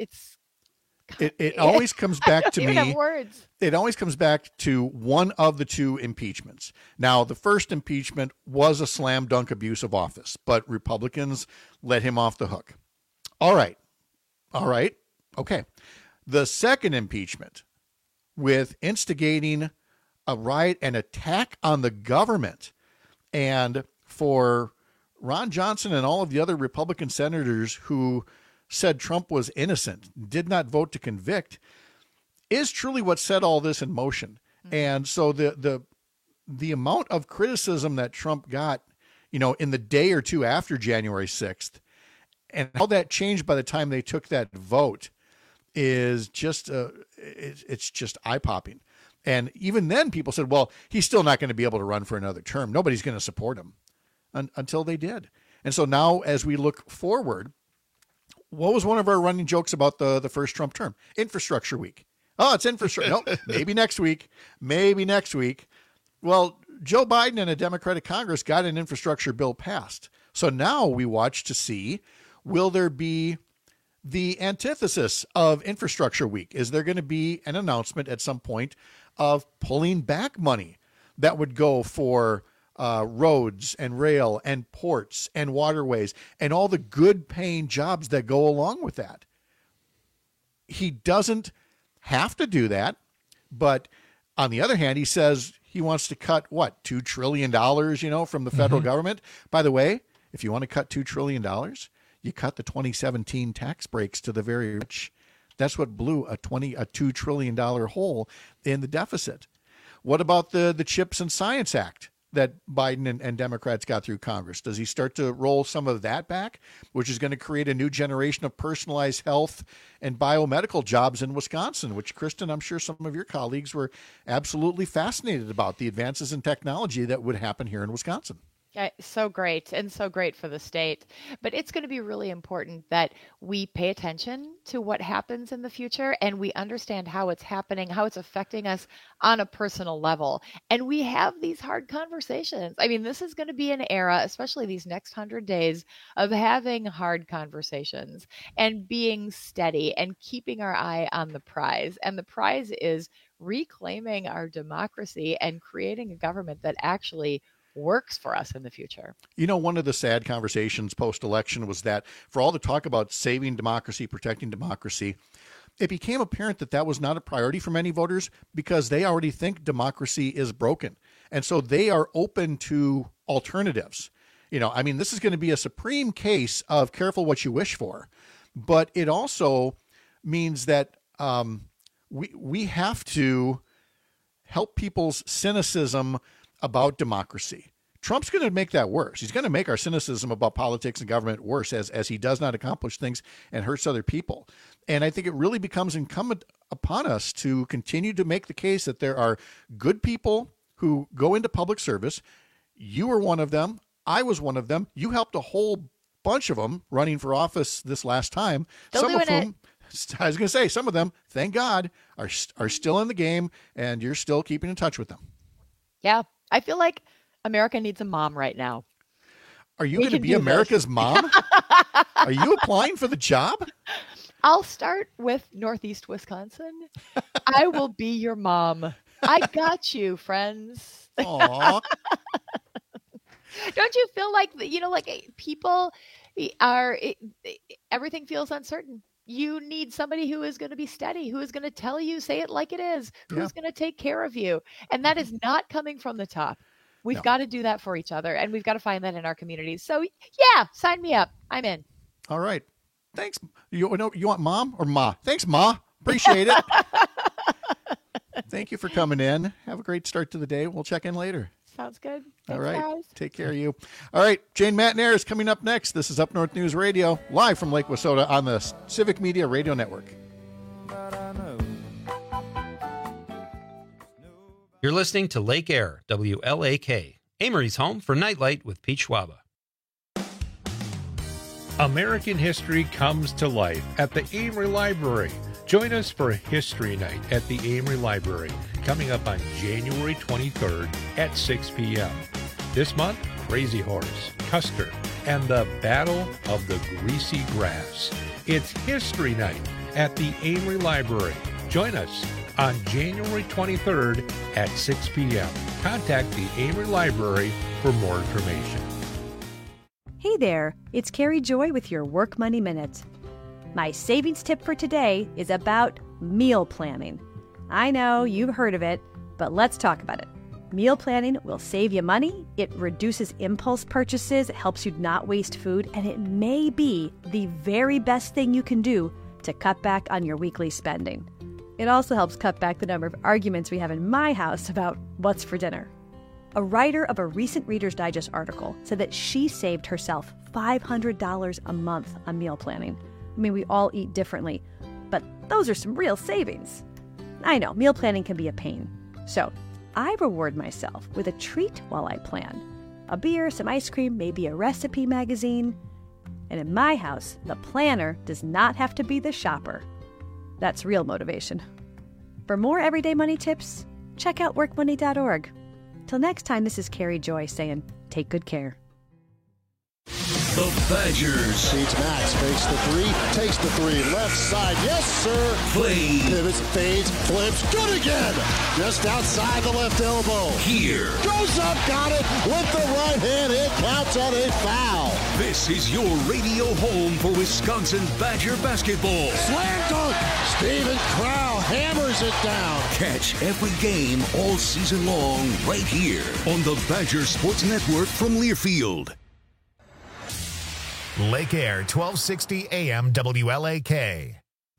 always comes back to I don't even have words. It always comes back to one of the two impeachments. Now, the first impeachment was a slam dunk abuse of office, but Republicans let him off the hook. All right. Okay. The second impeachment, with instigating a riot and attack on the government, and for Ron Johnson and all of the other Republican senators who said Trump was innocent, did not vote to convict, is truly what set all this in motion. Mm-hmm. And so the amount of criticism that Trump got, in the day or two after January 6th, and how that changed by the time they took that vote, is just it's just eye-popping. And even then, people said, well, he's still not going to be able to run for another term. Nobody's going to support him, until they did. And so now, as we look forward, what was one of our running jokes about the first Trump term? Infrastructure week. Oh, it's infrastructure. No, maybe next week. Well, Joe Biden and a Democratic Congress got an infrastructure bill passed. So now we watch to see, will there be the antithesis of infrastructure week? Is there going to be an announcement at some point of pulling back money that would go for roads and rail and ports and waterways and all the good paying jobs that go along with that? He doesn't have to do that. But on the other hand, he says he wants to cut $2 trillion, from the federal government. By the way, if you want to cut $2 trillion, you cut the 2017 tax breaks to the very rich. That's what blew a $2 trillion hole in the deficit. What about the CHIPS and Science Act that Biden and Democrats got through Congress? Does he start to roll some of that back, which is going to create a new generation of personalized health and biomedical jobs in Wisconsin, which, Kristen, I'm sure some of your colleagues were absolutely fascinated about the advances in technology that would happen here in Wisconsin. Yeah, so great, and so great for the state. But it's going to be really important that we pay attention to what happens in the future, and we understand how it's happening, how it's affecting us on a personal level. And we have these hard conversations. I mean, this is going to be an era, especially these next 100 days, of having hard conversations and being steady and keeping our eye on the prize. And the prize is reclaiming our democracy and creating a government that actually works for us in the future. One of the sad conversations post-election was that for all the talk about saving democracy, protecting democracy, it became apparent that that was not a priority for many voters because they already think democracy is broken. And so they are open to alternatives. This is going to be a supreme case of careful what you wish for. But it also means that we have to help people's cynicism about democracy. Trump's going to make that worse. He's going to make our cynicism about politics and government worse as he does not accomplish things and hurts other people. And I think it really becomes incumbent upon us to continue to make the case that there are good people who go into public service. You were one of them. I was one of them. You helped a whole bunch of them running for office this last time. Some of whom, I was going to say, some of them, thank God, are still in the game, and you're still keeping in touch with them. Yeah. I feel like America needs a mom right now. Are you going to be America's mom? Are you applying for the job? I'll start with Northeast Wisconsin. I will be your mom. I got you, friends. Aww. Don't you feel like, people are, everything feels uncertain. You need somebody who is going to be steady, who is going to tell you, say it like it is, who's going to take care of you. And that is not coming from the top. We've got to do that for each other, and we've got to find that in our communities. So, yeah, sign me up. I'm in. All right. Thanks. You want mom or ma? Thanks, ma. Appreciate it. Thank you for coming in. Have a great start to the day. We'll check in later. Sounds good. Thanks, all right. guys. Take care of you. All right. Jane Matnair is coming up next. This is Up North News Radio, live from Lake Wissota on the Civic Media Radio Network. You're listening to Lake Air, WLAK, Amory's home for Nightlight with Pete Schwaba. American history comes to life at the Amory Library. Join us for a History Night at the Amory Library, coming up on January 23rd at 6 p.m. This month, Crazy Horse, Custer, and the Battle of the Greasy Grass. It's History Night at the Amory Library. Join us on January 23rd at 6 p.m. Contact the Amory Library for more information. Hey there, it's Carrie Joy with your Work Money Minute. My savings tip for today is about meal planning. I know you've heard of it, but let's talk about it. Meal planning will save you money, it reduces impulse purchases, it helps you not waste food, and it may be the very best thing you can do to cut back on your weekly spending. It also helps cut back the number of arguments we have in my house about what's for dinner. A writer of a recent Reader's Digest article said that she saved herself $500 a month on meal planning. I mean, we all eat differently, but those are some real savings. I know, meal planning can be a pain. So I reward myself with a treat while I plan. A beer, some ice cream, maybe a recipe magazine. And in my house, the planner does not have to be the shopper. That's real motivation. For more everyday money tips, check out workmoney.org. Till next time, this is Carrie Joy saying, take good care. The Badgers. Beats Max, fakes the three, takes the three, left side, yes sir. Play. Pivots, fades, flips, good again. Just outside the left elbow. Here. Goes up, got it, with the right hand, it counts on a foul. This is your radio home for Wisconsin Badger basketball. Slam dunk, Steven Crow hammers it down. Catch every game all season long right here on the Badger Sports Network from Learfield. Lake Air, 1260 AM WLAK.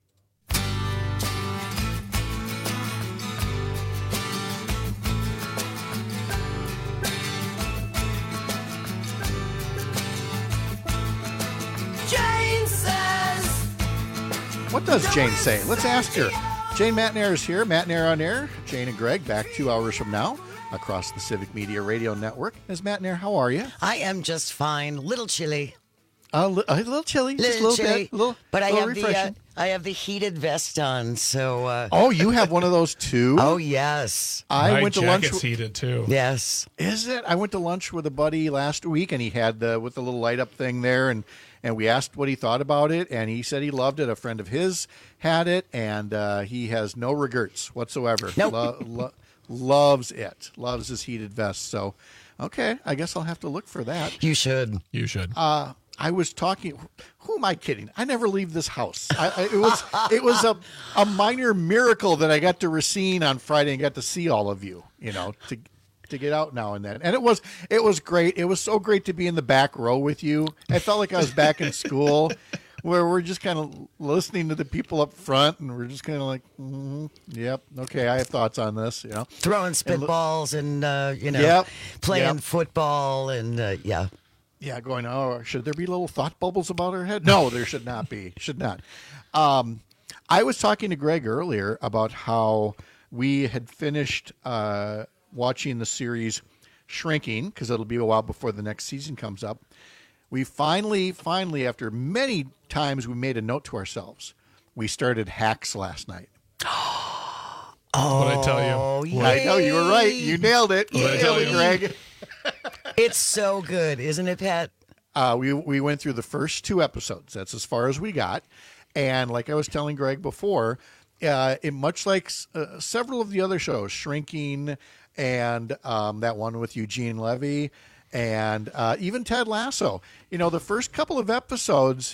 Jane says. What does Jane say? Let's ask her. Jane Matnair is here. Matnair on air. Jane and Greg back 2 hours from now across the Civic Media Radio Network. Ms. Matnair, how are you? I am just fine. Little chilly. A little chilly, just a little chilly. bit. But I refreshing. I have the heated vest on, so. Oh, you have one of those too? Oh, yes. My went to lunch. jacket's heated too. Yes. Is it? I went to lunch with a buddy last week, and he had with the little light up thing there, and we asked what he thought about it, and he said he loved it. A friend of his had it, and he has no regrets whatsoever. Nope. Loves it. Loves his heated vest. So, okay, I guess I'll have to look for that. You should. You should. I was talking. Who am I kidding? I never leave this house. It was a minor miracle that I got to Racine on Friday and got to see all of you. You know, to get out now and then, and it was great. It was so great to be in the back row with you. I felt like I was back in school, where we're just kind of listening to the people up front, and we're just kind of like, yep, okay, I have thoughts on this. You know, throwing spitballs and playing football and yeah. Yeah, going, oh, should there be little thought bubbles about her head? No, there should not be. Should not. I was talking to Greg earlier about how we had finished watching the series Shrinking, because it'll be a while before the next season comes up. We finally, after many times, we made a note to ourselves. We started Hacks last night. What'd I tell you? I know, you were right. You nailed it. You nailed it, Greg. It's so good, isn't it, Pat? We went through the first 2 episodes. That's as far as we got. And like I was telling Greg before, much like several of the other shows, Shrinking and that one with Eugene Levy and even Ted Lasso, the first couple of episodes,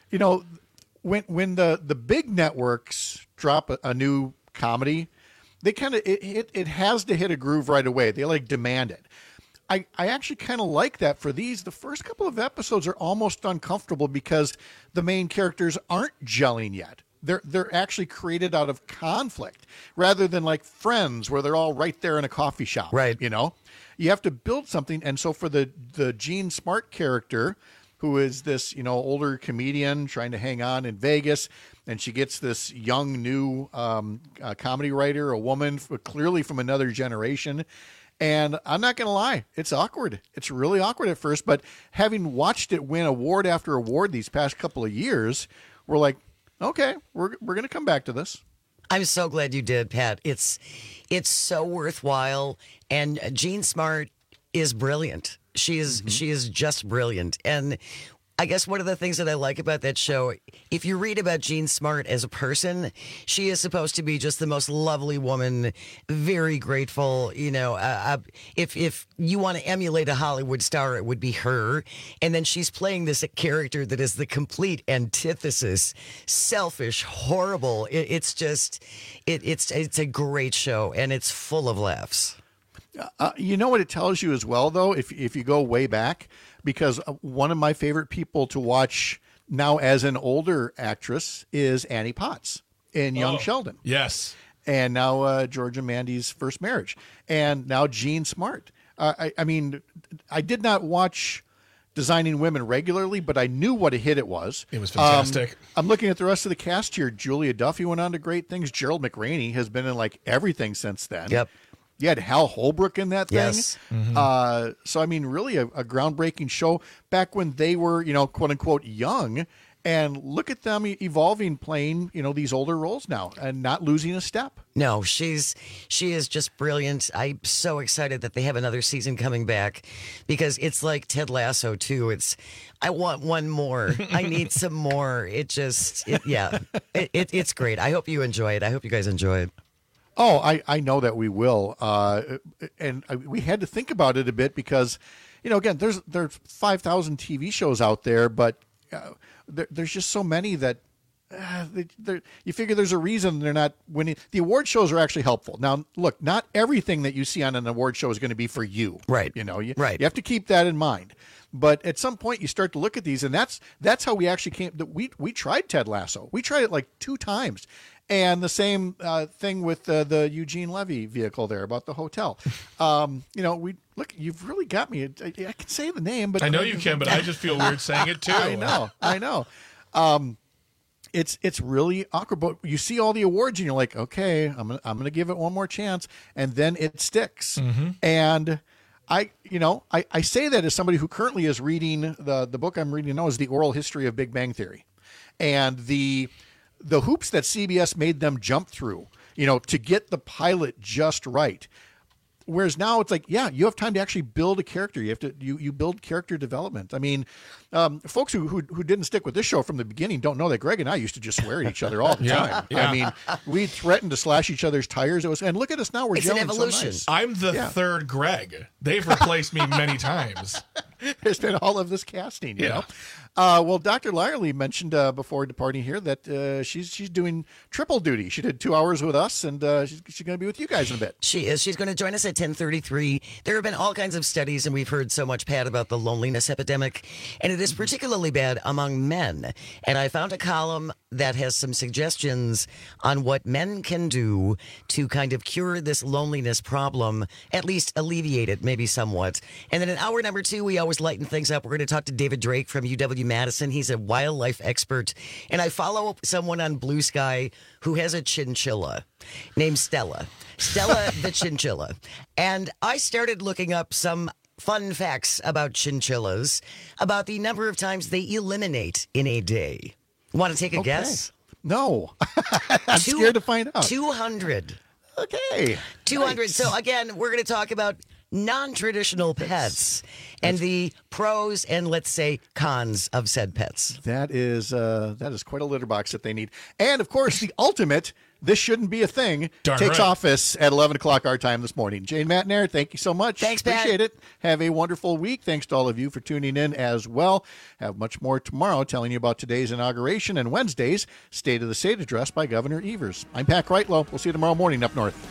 when the big networks drop a new comedy, they kind of it has to hit a groove right away. They demand it. I actually kind of like that for these. The first couple of episodes are almost uncomfortable because the main characters aren't gelling yet. They're actually created out of conflict rather than like Friends where they're all right there in a coffee shop. Right. You have to build something. And so for the Jean Smart character, who is this, older comedian trying to hang on in Vegas, and she gets this young new comedy writer, a woman clearly from another generation. And I'm not going to lie, it's awkward. It's really awkward at first, but having watched it win award after award these past couple of years, we're like, okay, we're going to come back to this. I'm so glad you did, Pat. It's so worthwhile, and Jean Smart is brilliant. She is just brilliant. And I guess one of the things that I like about that show, if you read about Jean Smart as a person, she is supposed to be just the most lovely woman, very grateful. You know, if you want to emulate a Hollywood star, it would be her. And then she's playing this character that is the complete antithesis, selfish, horrible. It's a great show, and it's full of laughs. You know what it tells you as well, though, if you go way back, because one of my favorite people to watch now as an older actress is Annie Potts in Young Sheldon. Yes. And now George and Mandy's first marriage. And now Jean Smart. I mean, I did not watch Designing Women regularly, but I knew what a hit it was. It was fantastic. I'm looking at the rest of the cast here. Julia Duffy went on to great things. Gerald McRaney has been in like everything since then. Yep. You had Hal Holbrook in that thing. Yes. So, I mean, really a groundbreaking show back when they were, you know, quote unquote young. And look at them evolving, playing, you know, these older roles now and not losing a step. No, she is just brilliant. I'm so excited that they have another season coming back because it's like Ted Lasso too. I want one more. I need some more. It's great. I hope you enjoy it. I hope you guys enjoy it. Oh, I know that we will. And we had to think about it a bit because, you know, again, there's 5,000 TV shows out there, but there's just so many that you figure there's a reason they're not winning. The award shows are actually helpful. Now, look, not everything that you see on an award show is going to be for you. Right. You know, you have to keep that in mind. But at some point you start to look at these, and that's how we actually came. We tried Ted Lasso. We tried it like 2 times. And the same thing with the Eugene Levy vehicle there about the hotel. You know, you've really got me. I can say the name, but I know you can, but I just feel weird saying it too. I know. It's really awkward, but you see all the awards and you're like, okay, I'm gonna give it one more chance, and then it sticks. Mm-hmm. And I say that as somebody who currently is reading the book I'm reading now is The Oral History of Big Bang Theory, and the hoops that CBS made them jump through, you know, to get the pilot just right. Whereas now it's like, yeah, you have time to actually build a character. You have to you build character development. I mean, folks who didn't stick with this show from the beginning don't know that Greg and I used to just swear at each other all the time. Yeah. I mean, we threatened to slash each other's tires. And look at us now. We're it's an gelling evolution. so nice. I'm the third Greg. They've replaced me many times. There's been all of this casting, you know. Well, Dr. Lyerly mentioned before departing here that she's doing triple duty. She did 2 hours with us, and she's going to be with you guys in a bit. She is. She's going to join us at 10:33. There have been all kinds of studies, and we've heard so much, Pat, about the loneliness epidemic, and it is particularly bad among men. And I found a column that has some suggestions on what men can do to kind of cure this loneliness problem, at least alleviate it, maybe somewhat. And then in hour number 2, we always lighten things up. We're going to talk to David Drake from UW-Madison. He's a wildlife expert. And I follow someone on Blue Sky who has a chinchilla named Stella. Stella the chinchilla. And I started looking up some fun facts about chinchillas, about the number of times they eliminate in a day. Want to take a guess? No. I'm scared to find out. 200. Okay. 200. Nice. So again, we're going to talk about non-traditional pets and the pros and, let's say, cons of said pets. That is quite a litter box that they need. And, of course, the ultimate, this shouldn't be a thing, takes office at 11 o'clock our time this morning. Jane Matnair, thank you so much. Thanks, Pat. Appreciate it. Have a wonderful week. Thanks to all of you for tuning in as well. Have much more tomorrow telling you about today's inauguration and Wednesday's State of the State address by Governor Evers. I'm Pat Kreitlow. We'll see you tomorrow morning up north.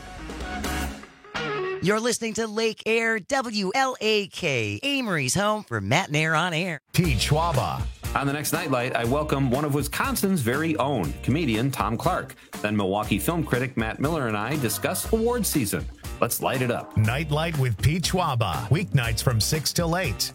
You're listening to Lake Air WLAK, Amory's home for Matt Nair on Air. Pete Schwaba. On the next Nightlight, I welcome one of Wisconsin's very own, comedian Tom Clark. Then Milwaukee film critic Matt Miller and I discuss award season. Let's light it up. Nightlight with Pete Schwaba. Weeknights from 6 till 8.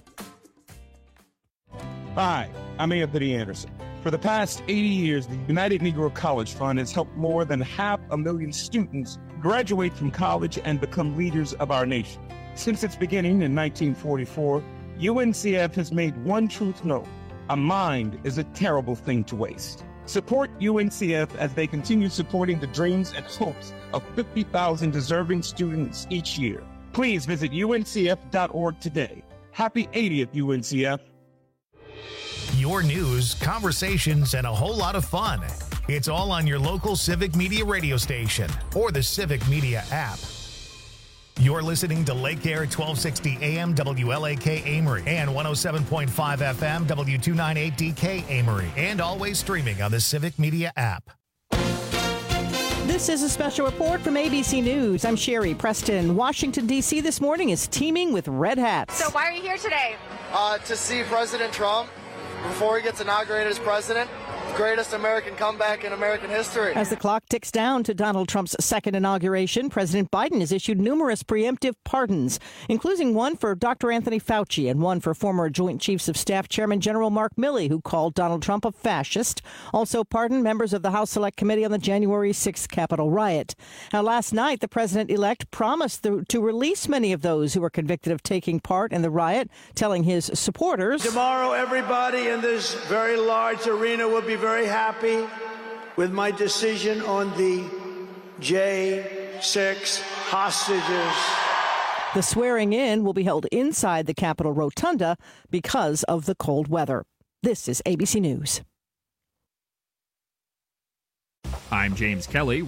Hi, I'm Anthony Anderson. For the past 80 years, the United Negro College Fund has helped more than 500,000 students graduate from college and become leaders of our nation. Since its beginning in 1944, UNCF has made one truth known. A mind is a terrible thing to waste. Support UNCF as they continue supporting the dreams and hopes of 50,000 deserving students each year. Please visit uncf.org today. Happy 80th, UNCF. Your news, conversations, and a whole lot of fun. It's all on your local Civic Media radio station or the Civic Media app. You're listening to Lake Air 1260 AM WLAK Amory and 107.5 FM W298DK Amory, and always streaming on the Civic Media app. This is a special report from ABC News. I'm Sherry Preston. Washington, D.C. this morning is teeming with red hats. So why are you here today? To see President Trump before he gets inaugurated as president. Greatest American comeback in American history. As the clock ticks down to Donald Trump's second inauguration, President Biden has issued numerous preemptive pardons, including one for Dr. Anthony Fauci and one for former Joint Chiefs of Staff Chairman General Mark Milley, who called Donald Trump a fascist. Also pardoned members of the House Select Committee on the January 6th Capitol riot. Now, last night, the president-elect promised to release many of those who were convicted of taking part in the riot, telling his supporters, "Tomorrow, everybody in this very large arena will be very happy with my decision on the J6 hostages." The swearing in will be held inside the Capitol Rotunda because of the cold weather. This is ABC News. I'm James Kelly.